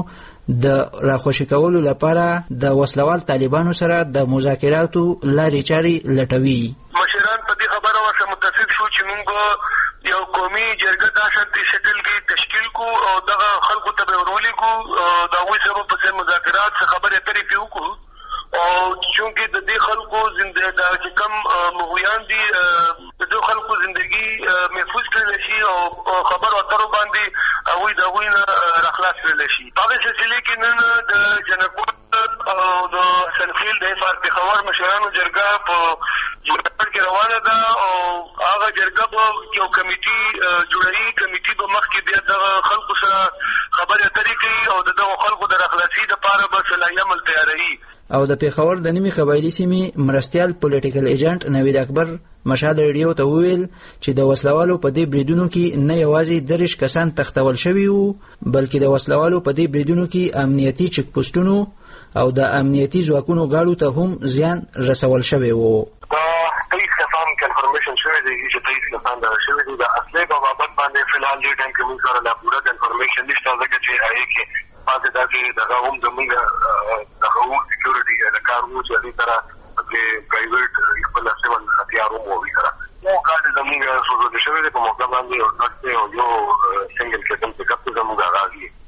د راخوشي کولو لپاره د وسلوال طالبانو سره د مذاکراتو لارې چارې لټوي. مشران په دې خبره ورسره متفق شو چې موږ یو قومي جرګه دا شانتي شکل کې تشکیل کو او دغه خلکو ته به ورولېږو د هغوی سره پسې مذاکرات څه خبرې اترې پرې وکړو او چونکې د دې خلکو دا چې کم مغویان دي د دې خلکو زندګي محفوظ کړلی شي او خبرو اترو باندې هغوی د هغوی نه راخلاص کړلی شي. په هغې سلسلې کې نن د جنکوټ او د سنخیل د اف آر پیښور مشرانو جرګه په جوړګړ کې روانه ده او هغه جرګه به یو کمیټي جوړوي. کمیټي به مخکې بیا دغه خلکو سره خبرې اترې کوي او د دغو خلکو د راخلاصي دپاره به صلاحي عمل تیاروي. او د پیښور د نیمې قبایلي سیمې مرستیال پولیټیکل ایجنټ نوید اکبر مشال ریډیو ته وویل چې د وسلوالو په دې بریدونو کې نه یوازې دېرش کسان تختول شوي وو بلکې د وسلوالو په دې بریدونو کې امنیتي چک پوسټونو او د امنیتي ځواکونو ګاډو ته هم زیان رسول شوی وو. تیس کسان کنفرمیشن شوی دی چې تیس کسان دغه شوي دي. د اصلي په بابت باندې فلحال دې ټایم کې موږ سره لا پوره کنفرمیشن نشته ځکه چې هغې کې پاتې داسې دغه هم زموږ دغه وو سیکیورټي د کار وو چې هغې سره د پرایویټ خپل سیول هتیار هم وو هغوی سره یو ګاډ زموږ سوځول شوی دی په موقع باندې یو ټرک دی او یو سنګل کیسم پک اپ زموږ هغه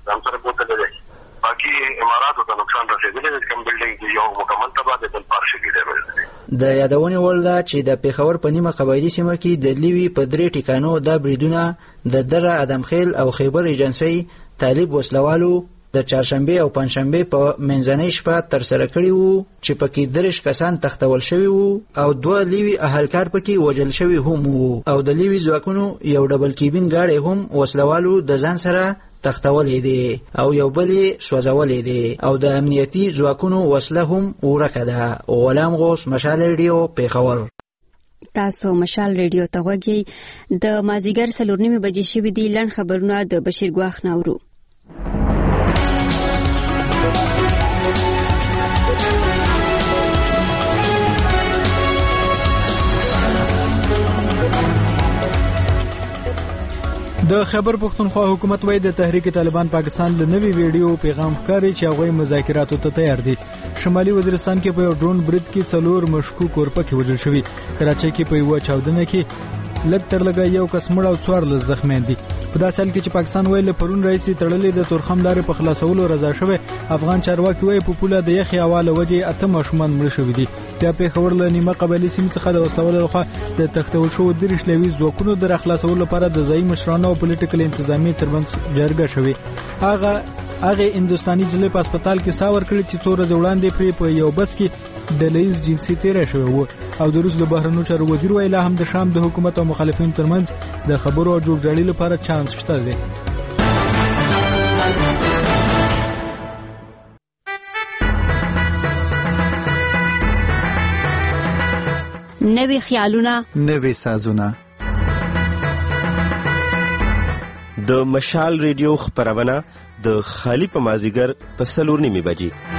ځان سره بوتل دی. باقي اماراتو ته نقصان رسېدلی دی، کوم بلډینګ یو مکمل تباه دی، بل پارشلي ډیمیج دی. د یادونې وړ ده چې د پېښور په نیمه قبایلي سیمه کې د لیوي په درې ټیکانو دا بریدونه د دره ادمخیل او خیبر ایجنسۍ طالب وسلوالو د چهارشنبې او پنجشنبې په منځنۍ شپه ترسره کړي وو چې پکې دېرش کسان تښتول شوي وو او دوه لیوي اهلکار پکې وژل شوي هم وو او د لیوي ځواکونو یو ډبل کیبین ګاډی هم وسلوالو د ځان سره تختولې دي او یو بل یې سوځولې دي او د امنیتي ځواکونو وسله هم ورکه ده. غلام غوث، مشال ریډیو، پېښور. تاسو مشال ریډیو ته غوږی. د مازیګر څلور نیمې بجې شوي دي. لنډ خبرونه د بشیر ګواخ ناورو. د خیبر پختونخوا حکومت وایي د تحریک طالبان پاکستان له نوي ویډیو پیغام ښکاري چې هغوی مذاکراتو ته تیار دي. شمالي وزیرستان کې په یو ډرون برید کې څلور مشکوک اورپکي وژل شوي. کراچۍ کې په یوه چاودنه کې لږ تر لږه یو کس مړ او څوارلس زخمیان دي. په داسې حال کې چې پاکستان وایي له پرون راهیسې تړلې د تورخم لارې په خلاصولو رضا شوی. افغان چارواکي وایي په پوله د یخې هوا له وجې اته ماشومان مړه شوي دي. بیا پېښور له نیمه قبایلي سیمې څخه د وسلوالو لخوا د تښتول شوو دېرش لیوي ځواکونو د راخلاصولو لپاره د ځایي مشرانو او پولیټیکل انتظامیې ترمنځ جرګه شوې. هغه هغه هندوستاني جلۍ په هسپتال کې ساه ورکړې چې څو ورځې وړاندې پرې په یو بس کې ډلهییز جنسي تېری شوی و. او د روس د بهرنیو چارو وزیر وایي لا هم د شام د حکومت او مخالفینو ترمنځ د خبرو او جوړجاړي لپاره چانس شته دی. نوي خیالونه، نوي سازونه. د مشال ریډیو خبرونه د خالی په مازیګر په څلور نیمې بجې.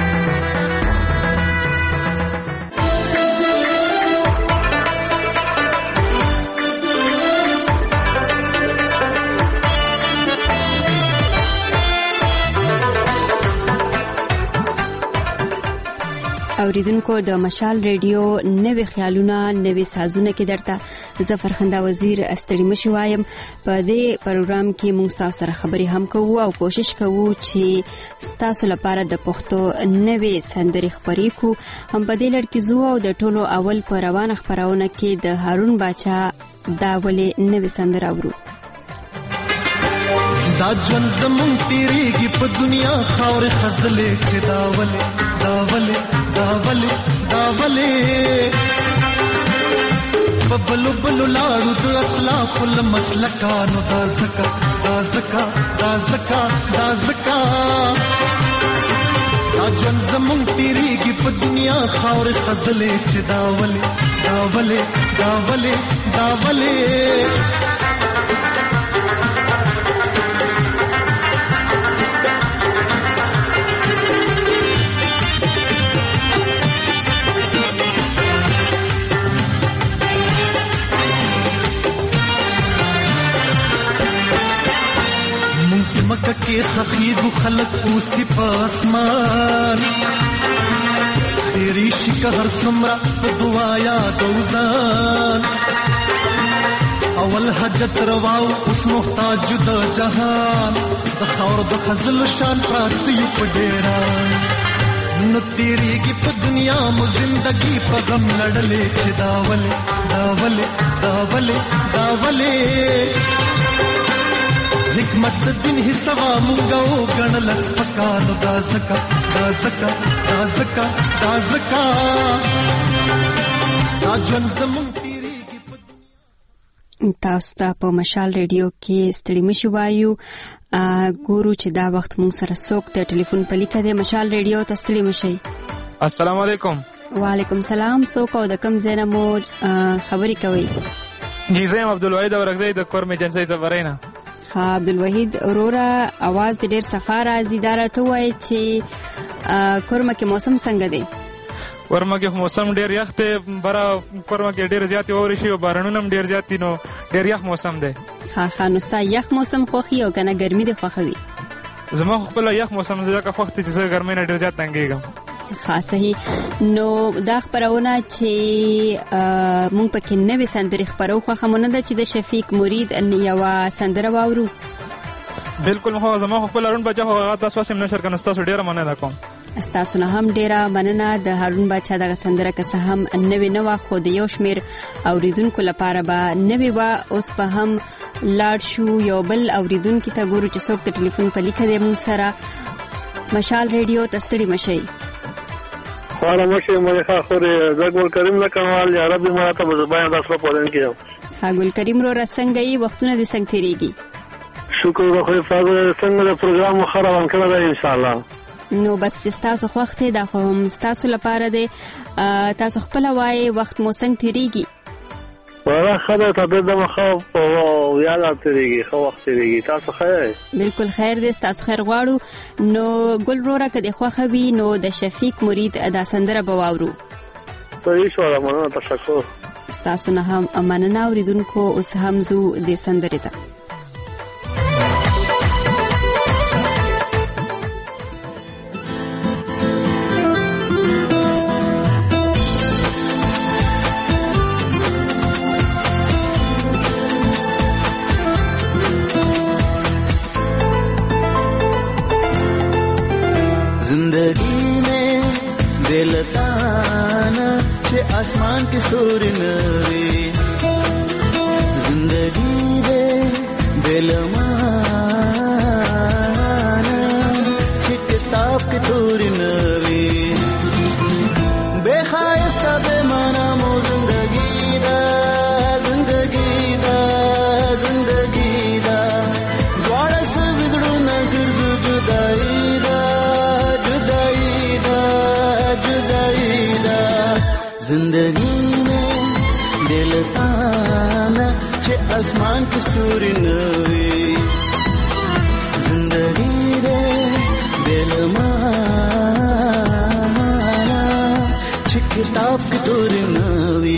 اوریدونکو د مشال ریډیو نوي خیالونه نوي سازونه کې درته زه فرخنده وزیر استړی مشو وایم. په دې پروګرام کې موږ تاسو سره خبرې هم کوو او کوشش کوو چې تاسو لپاره د پښتو نوي سندري خبرې کو. هم په دې لړ کې زو او د ټولو اول په روانه خبرونه کې د هارون باچا دا ولې نوي سندره اورو. دا جون زمون تیریږي په دنیا خاور خزلې چې دا ولې دا ولې دا ولې دا ولې ببلو بلو لاړو د اسلاف المسلکانو دا زکا دا زکا دا زکا دا زکا دا جون زمون تیریږي په دنیا خاور خزلې چې دا ولې دا ولې دا ولې دا ولې مکه کې خخیدو خلق اوسې په اسمان تیری شي هر څومره په دعا یادو ځان اول حجت رواو اوس محتاج د جهان د خاور د خزل شان پراته یو په ډیرا نو تیریږي په دنیا مو زندگی په غم لړلې چې دا ولې دا ولې دا ولې دا ولې حکمت دین حسوا مونږو غنل سپکانو دا زکا دا زکا دا زکا دا زکا دا جون زمون تیریږي. تاسو ته په مشال ریډیو کې ستړي مشو وایو. ګورو چې دا وخت مون سره څوک د ټلیفون په لیکه د مشال ریډیو ته ستړي مشي. السلام علیکم. وعلیکم السلام. څوک او د کوم ځای نه مو خبرې کوي؟ جی زه عبدالوحید اورغزی د کورم ایجنسی سفرینا. ها عبدالوحید اورورا आवाज د ډیر صفا راځي. دا راته وایي چې کورمه کې موسم څنګه دی؟ کورمه کې موسم ډیر یخ دی. برا کورمه کې ډیر زیات اوري شي او بارانونه هم ډیر زیات دي نو ډیر یخ موسم دی. ها ها نو ستا یخ موسم خوخي او کنه ګرمي دی خوخوي؟ زما خپل یخ موسم زړه کا وخت چې زه ګرمۍ نه ډیر زیات تنګېږم. ها صحیح. نو دا خبرونه چې مونږ پکې نوې سندرې خبرو خو همونه ده چې د شفیق مرید یو سندره واورو. بالکل مخه زما خپل هارون بچا هغه تاسو سم نشر کنه تاسو ډیره مننه کوم. تاسو نه هم ډیره مننه. د هارون بچا دغه سندره که څه هم نوې نه وه خو د یو شمېر اوریدونکو لپاره به نوې وه. اوس به هم لاړ شو یو بل اوریدونکي ته ګورو چې څوک د ټلیفون په لیکه دی موږ سره. مشال ریډیو ته ستړي مشئ. خواله مشئ مریخه خورې زه ګل کریم نه کمال یا رب ما ته مزبان داسره پودن کیم. ها ګل کریم رو رسنګ ای وختونه دې څنګه تیریږي؟ شکر خو په څنګه د پروګرام خراب کړل ان شاء الله. نو بس چې تاسو وخت دا خو هم تاسو لپاره دی. تاسو خپل وای وخت مو څنګه تیریږي؟ واه خبره ته د مخاف او یاد تیریږي خو وخت تیریږي. تاسو خیر؟ بالکل خیر دې. تاسو خیر غواړو. نو ګل رورا کده خو خوي نو د شفیق مرید ادا سندره بواورو. صحیح شو مننه تشکر. تاسو نه هم مننه اوریدونکو. اوس هم زو د سندره ته जिंदगी में दिलताना चे आसमान की सूरी नवी जिंदगी दे दिलमाना चे किताब की तूरी नवी बेखायस्ता बेमाना मो जिंदगी दा जिंदगी दा जिंदगी दा द्वारा से विजड़ू न गिरजू जुदाई जिंदगी में दिल ताना चे आसमान की सूरी नवी जिंदगी दे दिल माना चे किताब की तूरी नवी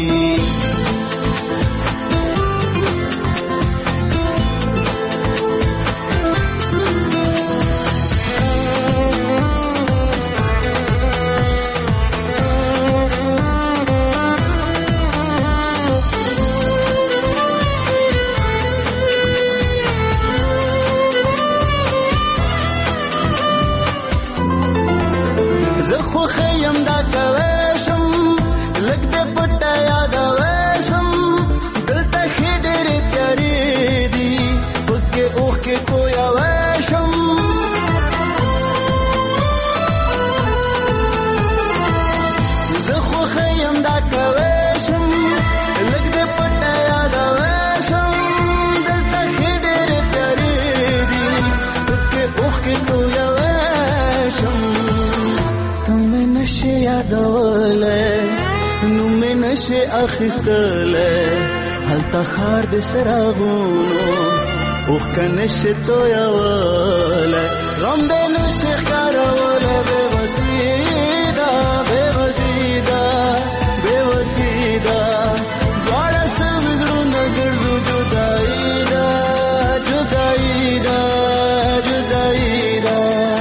خیم دا کوشم لګ دې پټه یاد وشم دلته خډېر تیارې دي پکې اوخ کې کویا وشم زه خو خیم دا کوشم لګ دې پټه یاد وشم دلته خډېر تیارې دي پکې اوخ کې کویا وشم نشه یادوله نو مې نشه اخیستله هلته خار د سراغونو اوخ کنشه تویوله غم د نشه ښکاروله بې وسیده بې وسیده بې وسیده دواړه سوي زړونه ګرځو جدایي ده جدایي ده جدایي ده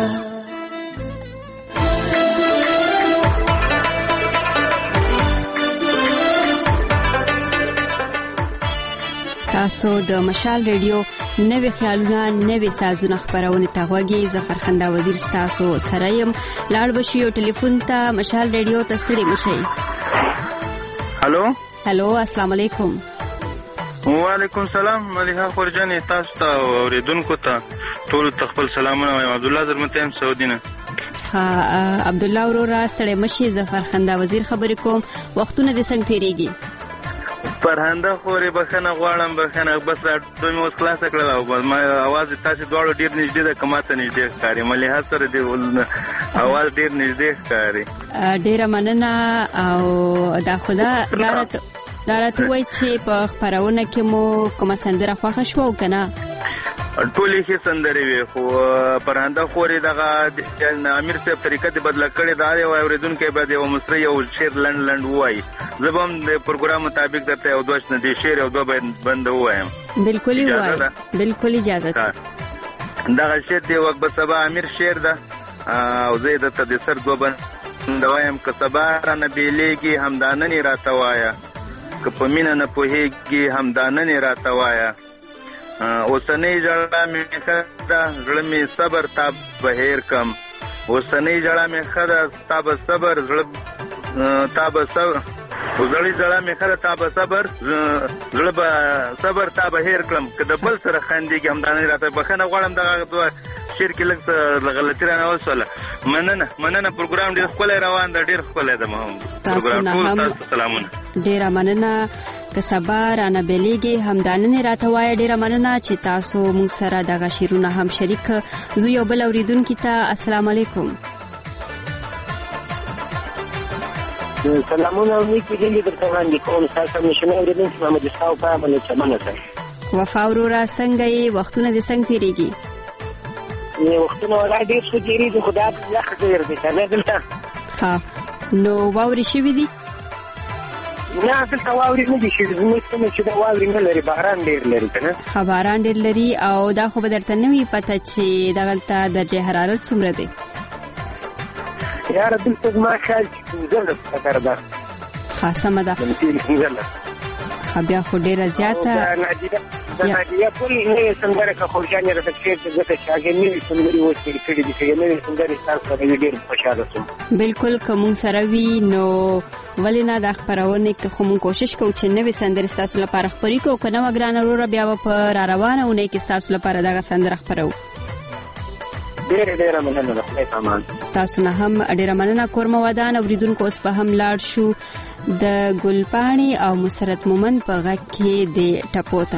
تاسو د مشال ریډیو نوې خیالونه نوې سازونه خبرونه ته غوږی. ظفر خندا وزیر تاسو سره يم. لاړ بشو یو ټلیفون ته مشال ریډیو ته ستړي مشئ. هالو هالو السلام علیکم. وعلیکم السلام. مليحه خورجانې تاسو ته اوریدونکو ته ټول تخپل سلامونه وایم. عبد الله زرمتیم سعودینه. ها عبد الله ورور ستړي مشئ. ظفر خندا وزیر خبرې کوم. وختونه د څنګه تیریږي؟ پرهنده خورې بخنه غواړم بخنه بس دوی مو خلاص کړل او ما आवाज تاسو دواړو ډیر نږدې ده کماته نږدې ښکاري. مليحه سره دی आवाज ډیر نږدې ښکاري. ډیره مننه. او دا خدا دارت دارت وای چې په خبرونه کې مو کوم سندره خوښ شو کنه؟ ټولې ښه سندرې وي خو پرهنده خورې دغه امیر صاحب طریقه د بدل کړي دا یو اوریدونکو به د مصری یو شعر لند لند وای. زه به هم د پروګرام مطابق درته یو دوه نه دي شعر او دوه بند وایم. بالکل وای بالکل اجازه ده. دغه شعر دی وخت به سبا امیر شعر ده او زه د ته د سر دوه بند وایم که سبا را نه بیلېږي همداننې راته وایا که په مینه نه پوهېږي همداننې راته وایا اوسنۍ جړه مې خدا زړه مې صبر تا بهیر کم اوسنۍ جړه مې خدا تا به صبر زړه تا به صبر وزړی جړه مې خدا تا به صبر زړه به صبر تا بهیر کم که د بل سره خندېږي همدانه راته بخښنه غواړم دغه دوه شعر کې لږ څه غلطي رانه وسوله. مننه مننه پروګرام ډېر ښکلی روان ده ډېر ښکلی ده محمد پروګرام ټول تاسو سلامونه ډېره مننه که سبا رانه بیلیږي همدانه راته وایه ډېره مننه چې تاسو موږ سره دغه شعرونه هم شریک زه یو بل اورېدونکي ته السلام علیکم. سلامونه او نیکې هیلې درته وړاندې کوم. ستاسو همېشنی اورېدونکی محمد اسحاق په باندې چمنه دی. وفا وروره څنګه یې وختونه دې څنګه تېرېږي؟ وختونه ولا ډېر ښه تېرېږي خو دا یخ ډېر دی که نه دلته. ښه نو واورې شوي دي؟ نه دلته واورې نه دي شوي زموږ سیمه چې دا واورې نه لري باران ډېر لري که نه. ښه باران ډېر لري او دا خو به درته نه وي پته چې دغلته درجه حرارت څومره دی؟ یاره دلته زما خیال چې پنځلس ټکر ده. ښه سمه ده. ښه بیا خو ډېره زیاته. د نادیه ټول نوې سندره که خورجانې راته کښېږدي ځکه چې هغې نوې سندرې اوس تېرې کړي دي که یې نوې سندرې ستاسو سره وي ډېر خوشحاله شوم. بلکل که مونږ سره وي نو ولې نه دا خپرونې کې خو مونږ کوشش کوو چې نوې سندرې ستاسو لپاره خپرې کړو که نه وه ګرانه وروره بیا به په را روانه اونۍ کې ستاسو لپاره دغه سندره خپروو. ډېره ډېره مننه د خدای په امان. ستاسو نه هم ډېره مننه کورمه ودان اورېدونکو. اوس به هم لاړ شو د ګلپاڼې او مسرت مومند په غږ کې د ټپو ته.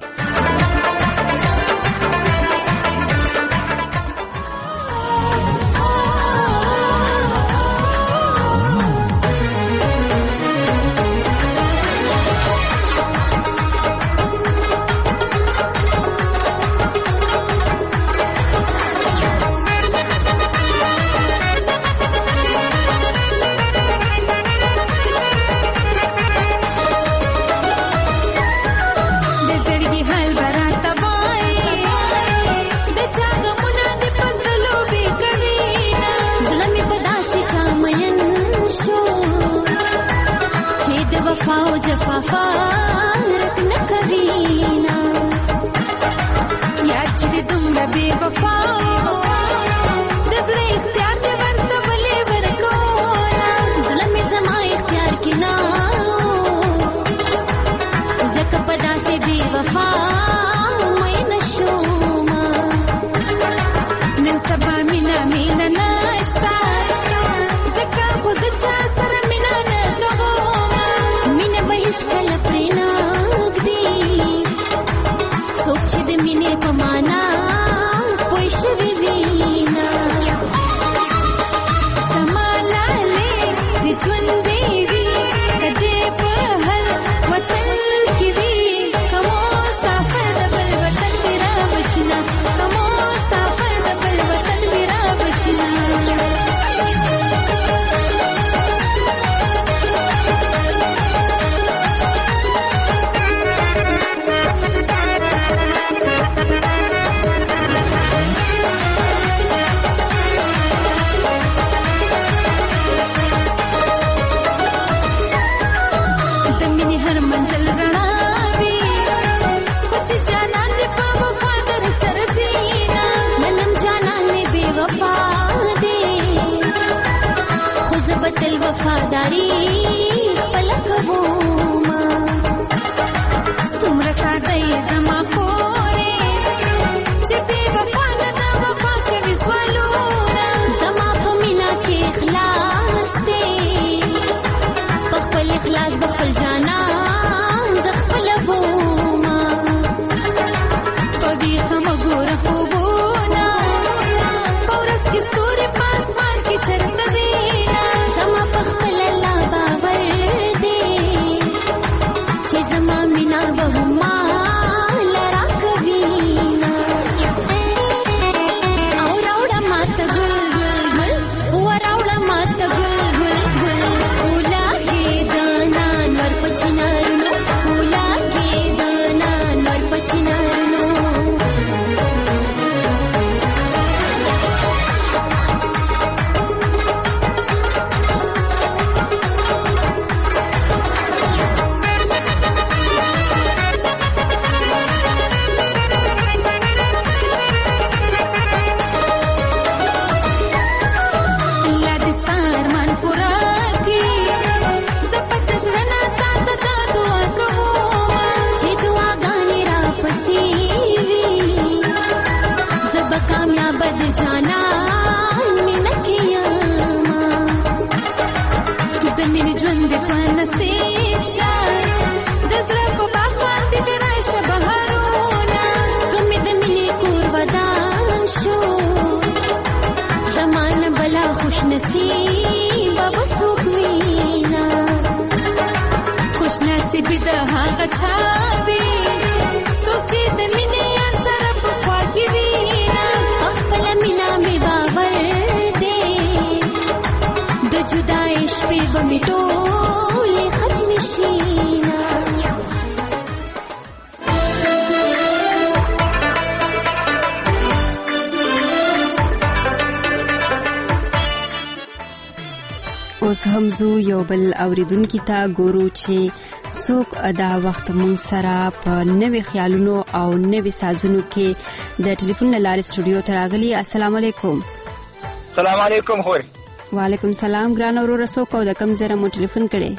वफादारी खपल कबूमा څومره ساده یې زما خورې چې بې وفا نه د وفا کوي سوالونه زما په مینا کې اخلاص دی په خپل اخلاص د خپل جانان زه خپله وومه په بیخه مه ګوره خوبونه په ورځ کې ستوري په اسمان کې چرته وینه زما په خپل الله باور دی چې زما مینا به ما لرا مين ژوند په نصیب شه د زړه په باغ باندې د راشه بهارونه کمې د مینې کور ودان شو زمانه بلا خوش نصیب به څوک وینا خوش نصیب د هغه چا دی څوک چې د مینې یار سره په خوا کې وینا خپله مینه مې باور دی د جدای شپې به مې ټولې ختمې شي اوس هم زو یو بل اوریدونکي ته ګورو چې څوک دا وخت مونږ سره په نوې خیالونو او نوې سازونو کې د ټلیفون لارې سټوډیو ته راغلي. السلام علیکم. السلام علیکم خور. وعلیکم سلام. ګران اورور څوک او د کوم ځای مو ټلیفون کړي؟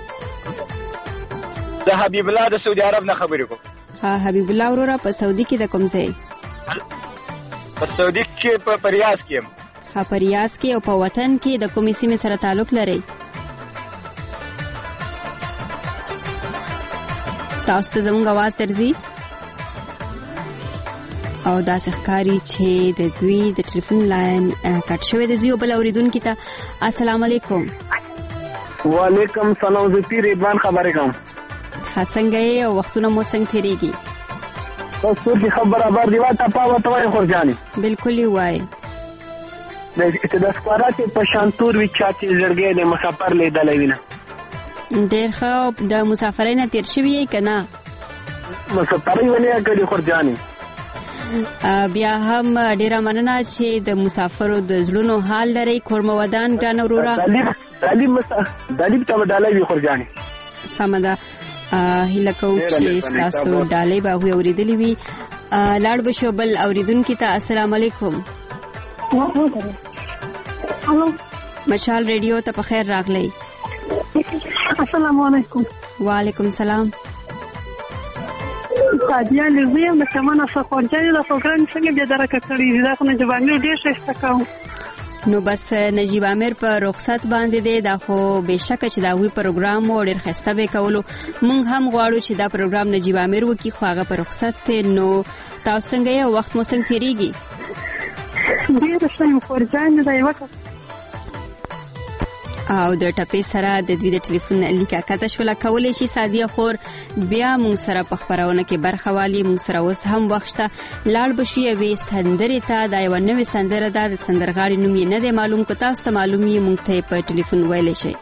زه حبیب الله د سعودي عرب نه خبرې کوم. ها حبیب الله اورور په سعودي کې د کوم ځای؟ په سعودي کې په ریاض کې. ها په ریاض کې او په وطن کې د کومې سیمې سره تعلق لري؟ تاسو ته زموږ आवाज درځي او دا ښکاری چې د دوی د ټلیفون لاین کټ شوی د زیو بل اوریدونکو ته. السلام علیکم. وعلیکم سلام. زه پیر ایبان خبرې کوم. څنګه یې او وختونه مو څنګه تیریږي؟ تاسو څه خبره خبر دی واته پاو ته وای خورجاني؟ بالکل وای. د د سپارات په شانتور وی چاته زړګې د مسافر لیدلې وینه. ډېر ښه. د مسافرینه تیر شوی یې کنه؟ مسافرې ولې کړي خورجاني؟ بیا هم ډیره مننه چې د مسافرو د زړونو حال لري. کورمه ودان ګران اورورا دالیم دالیم ته ډالۍ وی خورجاني. سمه ده. هیله کوم چې تاسو ډالۍ به اوریدلې وي. لاړ بشو بل اوریدونکو ته. السلام علیکم. الو مشال ریډیو ته په خیر راغلی. السلام علیکم. وعلیکم سلام. قادیان زیم د سمانه فقورجاني د پروګرام څنګه بیا درکه کړی دا خو نه جوابونه ډیر ښه کوم. نو بس نجیب امیر په رخصت باندې دی. دا خو بهشکه چې دا وی پروګرام و ډیر خسته به کولو. مونږ هم غواړو چې دا پروګرام نجیب امیر وکي خو هغه په رخصت ته. نو تاسو څنګه یو وخت مو څنګه تیریږي؟ ډیر ښه خورجاني دا یو او د ټپې سره د دوی د ټلیفون لیکه کته شوله. کولای شي سادیه خور بیا مونږ سره په خبرونه کې برخه والی. مونږ سره اوس هم وخته لاړ بشي وي سندرې ته. دا یو نوې سندره ده. د سندرغاړي نوم یې نه دی معلوم. کو تاسو ته معلوم یې مونږ ته په ټلیفون ویلی شي.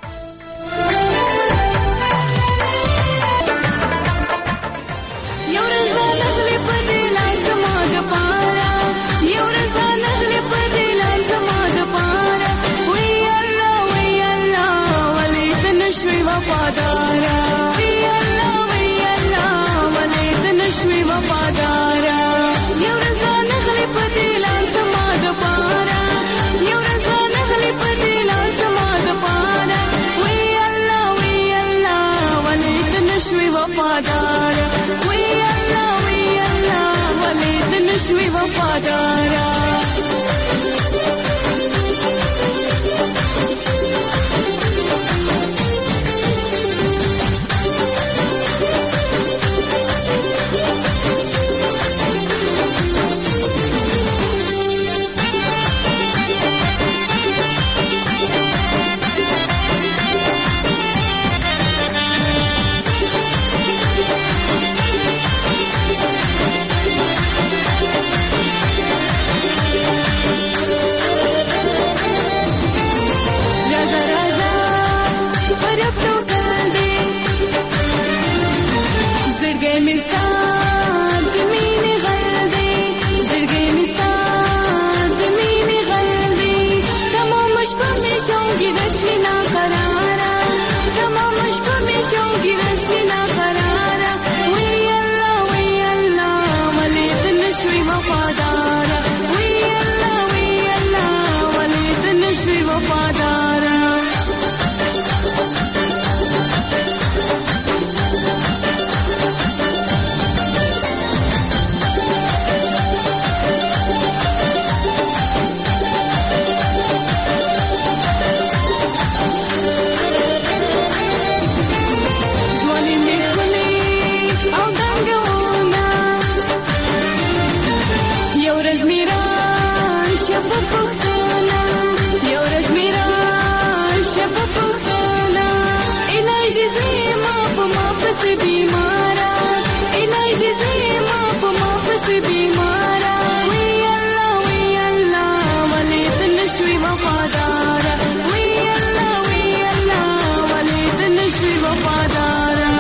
پسې بیمارا الهی دې زما په ما پسې بیمارا وی الله وی الله ولې ته نشوي وفادارا وی الله وی الله ولې ته نشوي وفادارا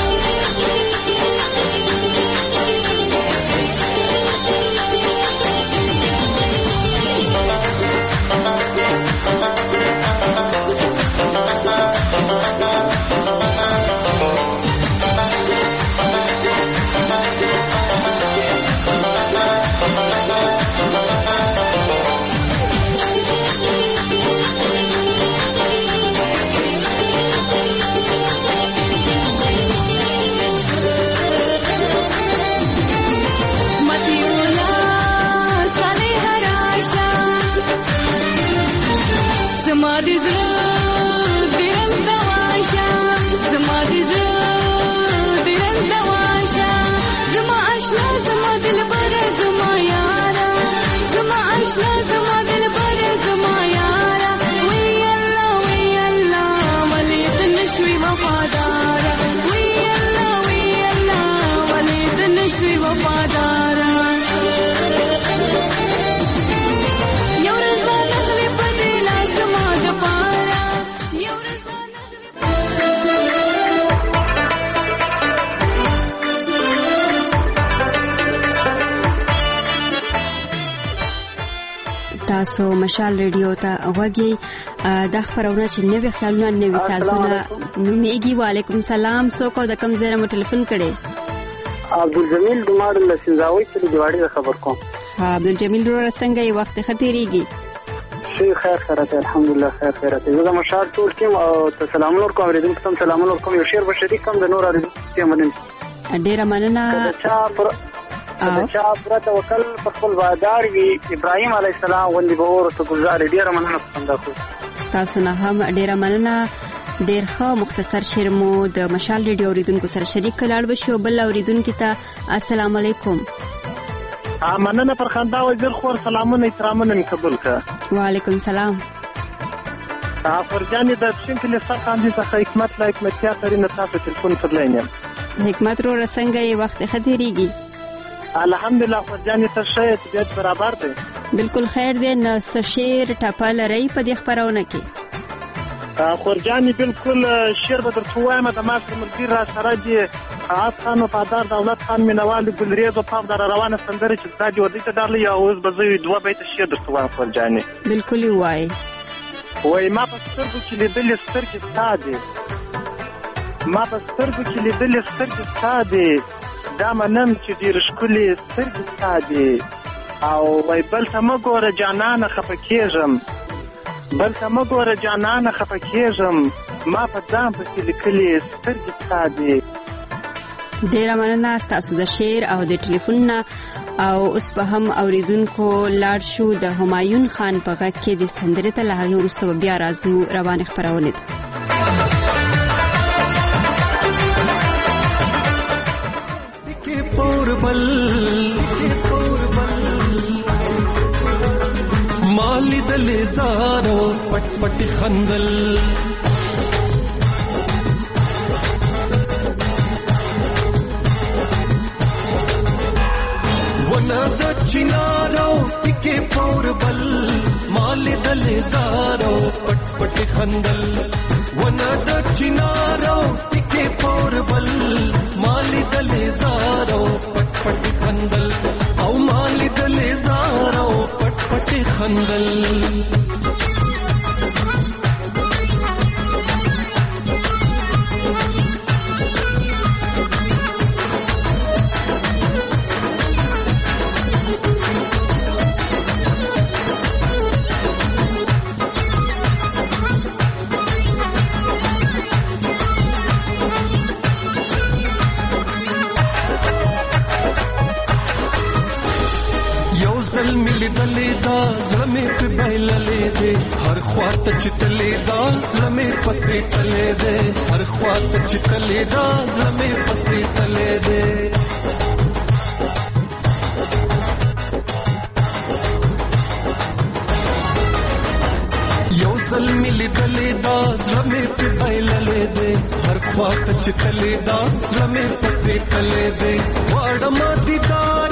تاسو مشال ریډیو ته غوږی د خبرونه چې نوې خیالونه نوې سازونه نومېږي. وعلیکم سلام. څوک د کوم ځای مو ټلیفون کړي؟ عبدالجمیل دماړ له سنځاوي څخه د واړې خبر کوم. ها عبدالجمیل ورو څنګه یې وخت ختیریږي؟ شي خیر خیرته الحمدلله خیر خیرته. زه د مشال ټول ټیم او سلامونه ورکوم اوریدونکو ته سلامونه ورکوم. یو شعر به شریک کوم د نور اوریدونکو ته مننه. ډیره مننه. چا پر چا پر توکل په خپل وادار وی ابراهيم عليه السلام غوندي به ورته گزار ډیره مننه کوم. تاسو نه هم ډیره مننه. ډیر ښه مختصر شعر مو د مشال ریډیو اوریدونکو سره شریک کړل. بشو بل اوریدونکو ته السلام علیکم. مننه پر خندا وزیر خور سلامونه احترامونه قبول کړه. وعلیکم سلام. فرجاني د پښین کې لسر خاندي څخه حکمت لا حکمتیا ترینه تاسو ټلیفون پر لاینم. حکمت رو رسنګ یې وخت خديريږي. الحمدلله فرجاني ته شې طبيعت برابر دی. بالکل خیر دی. نو شعر ټاپل رہی په دې خبرونه کې. خورجاني بالکل شعر به درته وایم. د ماستر ملګری را سره دی خاص خان او پادار دولت خان مینوال ګلریز او پاپ در روانه سندره چې دا جوړی ته ډارلی یا اوس به زه دوه بیت شعر درته وایم خورجاني. بالکل وای. وای ما په سترګو کې لیدل سترګې ساده ما په سترګو کې لیدل سترګې ساده دا منم چې ډېر ښکلې سترګې ساده او وای بل ته مه ګوره جانانه خفه کېږم بل ته مه ګوره جانانه خفه کېږم ما په ځان پسې لیکلې سترګې ساده. ډیره مننه ستاسو د شعر او د ټلیفون نه. او اوس په هم اوریدونکو لاړ شو د همایون خان په غږ کې د سندرې ته له هغې وروسته بیا راځو روانې خپرونې ته. مالی دل زارو پټ پټ خندل ونه د چنارو پکې پور بل مالی دل زارو پټ پټ خندل ونه د چنارو پکې پور بل مالی دل زارو پټ پټ خندل او مالی دل زارو پټ پټ خندل. ملي دلې دا زړه مې په بایللې دې هر خواته چې تلې دا زړه مې پسې تلې دې هر خواته چې تلې دا زړه مې پسې تلې دې. یو ځل ملي دلې دا زړه مې په بایللې دې هر خواته چې تلې دا زړه مې پسې تلې دی واړم دیدار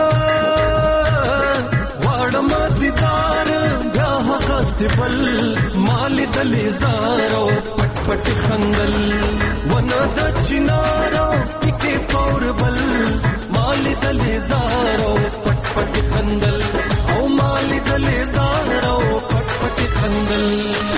واړم دیدار بیا هغه سبل مال دلې زارو پټ پټ خندل ونه د چنارو کې پور بل مال دلې زارو پټ پټ خندل او مال دلې زارو پټ پټ خندل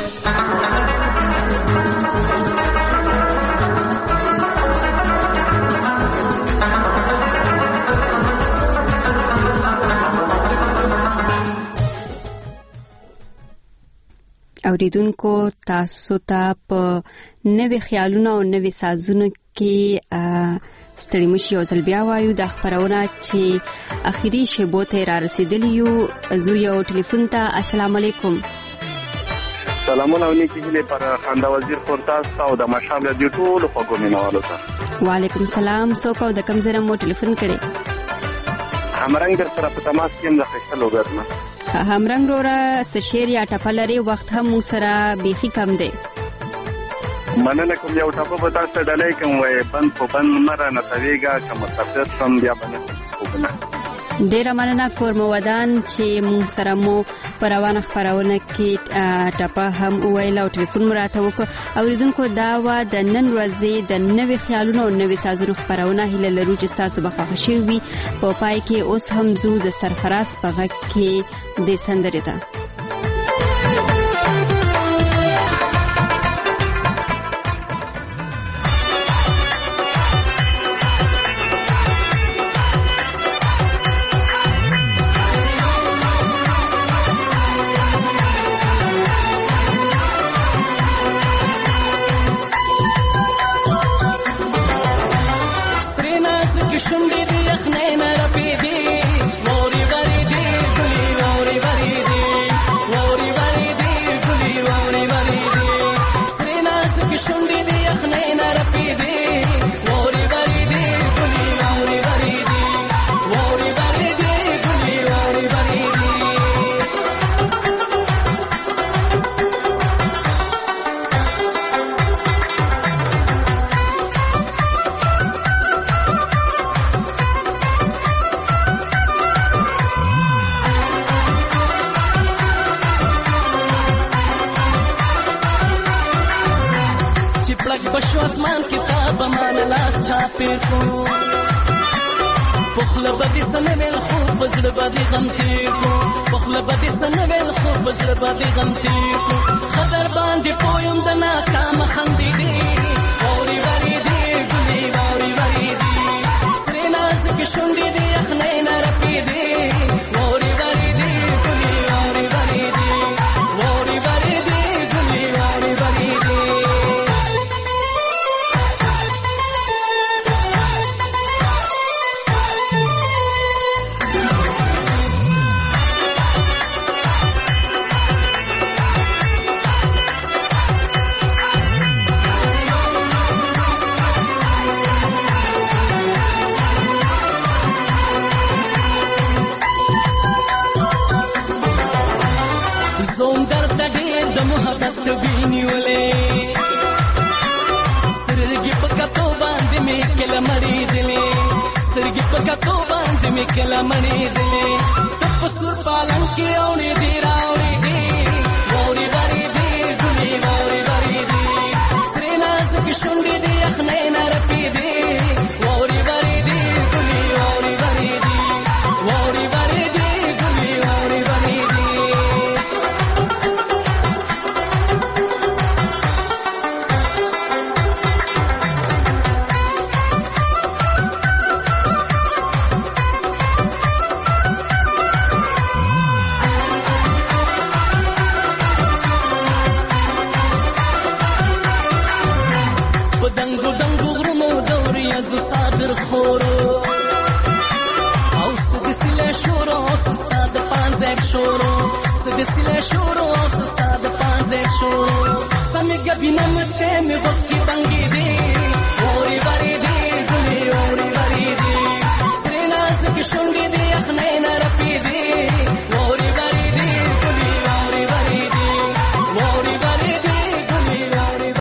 اوریدونکو تاسو ته په نوې خیالونو او نوې سازونو کې ستړي مشي او ځل بیا وایو د خبرونه چې اخیری شیبو ته را رسیدلی یو زو یو ټلیفون ته السلام علیکم سلامونه ونیکی هله پر خندا وزیر پورتاس او د مشام د ټول خوګو مینوالو ته وعلیکم السلام څوک او د کوم ځای مو ټلیفون کړي همرنګ در سره په تماس کې د خښتلو ګرځنه همرنګ رورا سشیر یا ټپلري وخت هم سره بيخي کم دی مننه کوم یو ټاپه په تاسو ډلې کوم وای بند په بند مره نه تویګه کوم تاسو سم بیا باندې وګنه ډیر مننه کورم ودان چې مون سره مو پروانه خبرونه کې ټاپه هم ویل او ټلیفون مراته وک اوریدونکو دا و د نن ورځې د نوې خیالونو او نوې سازونو خبرونه هله لرو چې تاسو به خوښ شي وي په پای کې اوس هم زو د سرفراز په غږ کې د سندره ده شونډې دې یخنې نه رپېږي ووري وري دې ګلي ووري وري دې ووري وري دې ګلي ووري وري دې سرې نازکې شونډې دې یخنې نه رپېږي ووري وري دې ګلي ووري وري دې ووري وري دې ګلي ووري وري دې بشو اسمان کتاب مان لاس چاپیر کو بخل بدی سنویل خوب بزر بدی غم تیر کو بخل بدی سنویل خوب بزر بدی غم تیر کو خضر باندې پویم د ناکام خندې دی ووري وری دی ګلي ووري وری دی سرې نازکې شونډې دی یخنې نه رپېږي ووري وری دی ګلي ووري وری دی ووري وری دی ګلي ووري وری دی بینی ولې سترګې په کتو باندې مې کله مړې دلې سترګې په کتو باندې مې کله مړې دلې ته په سور پالن کې اورې دې راوړې دې ووري وري دې ګلي ووري وري دې سرې نازکې شونډې دې یخنې نه رپېږي ووري وري دې ګلي ووري وري دې ووري وري دې ګلي ووري وري دې صادر خورو او ستدسله شورو استاد پانزک شورو ستدسله شورو استاد پانزک شورو سمګ بینم چې مې وختي بنګي دي ووري وري دي ګلي ووري وري دي سرې نازکې شونډې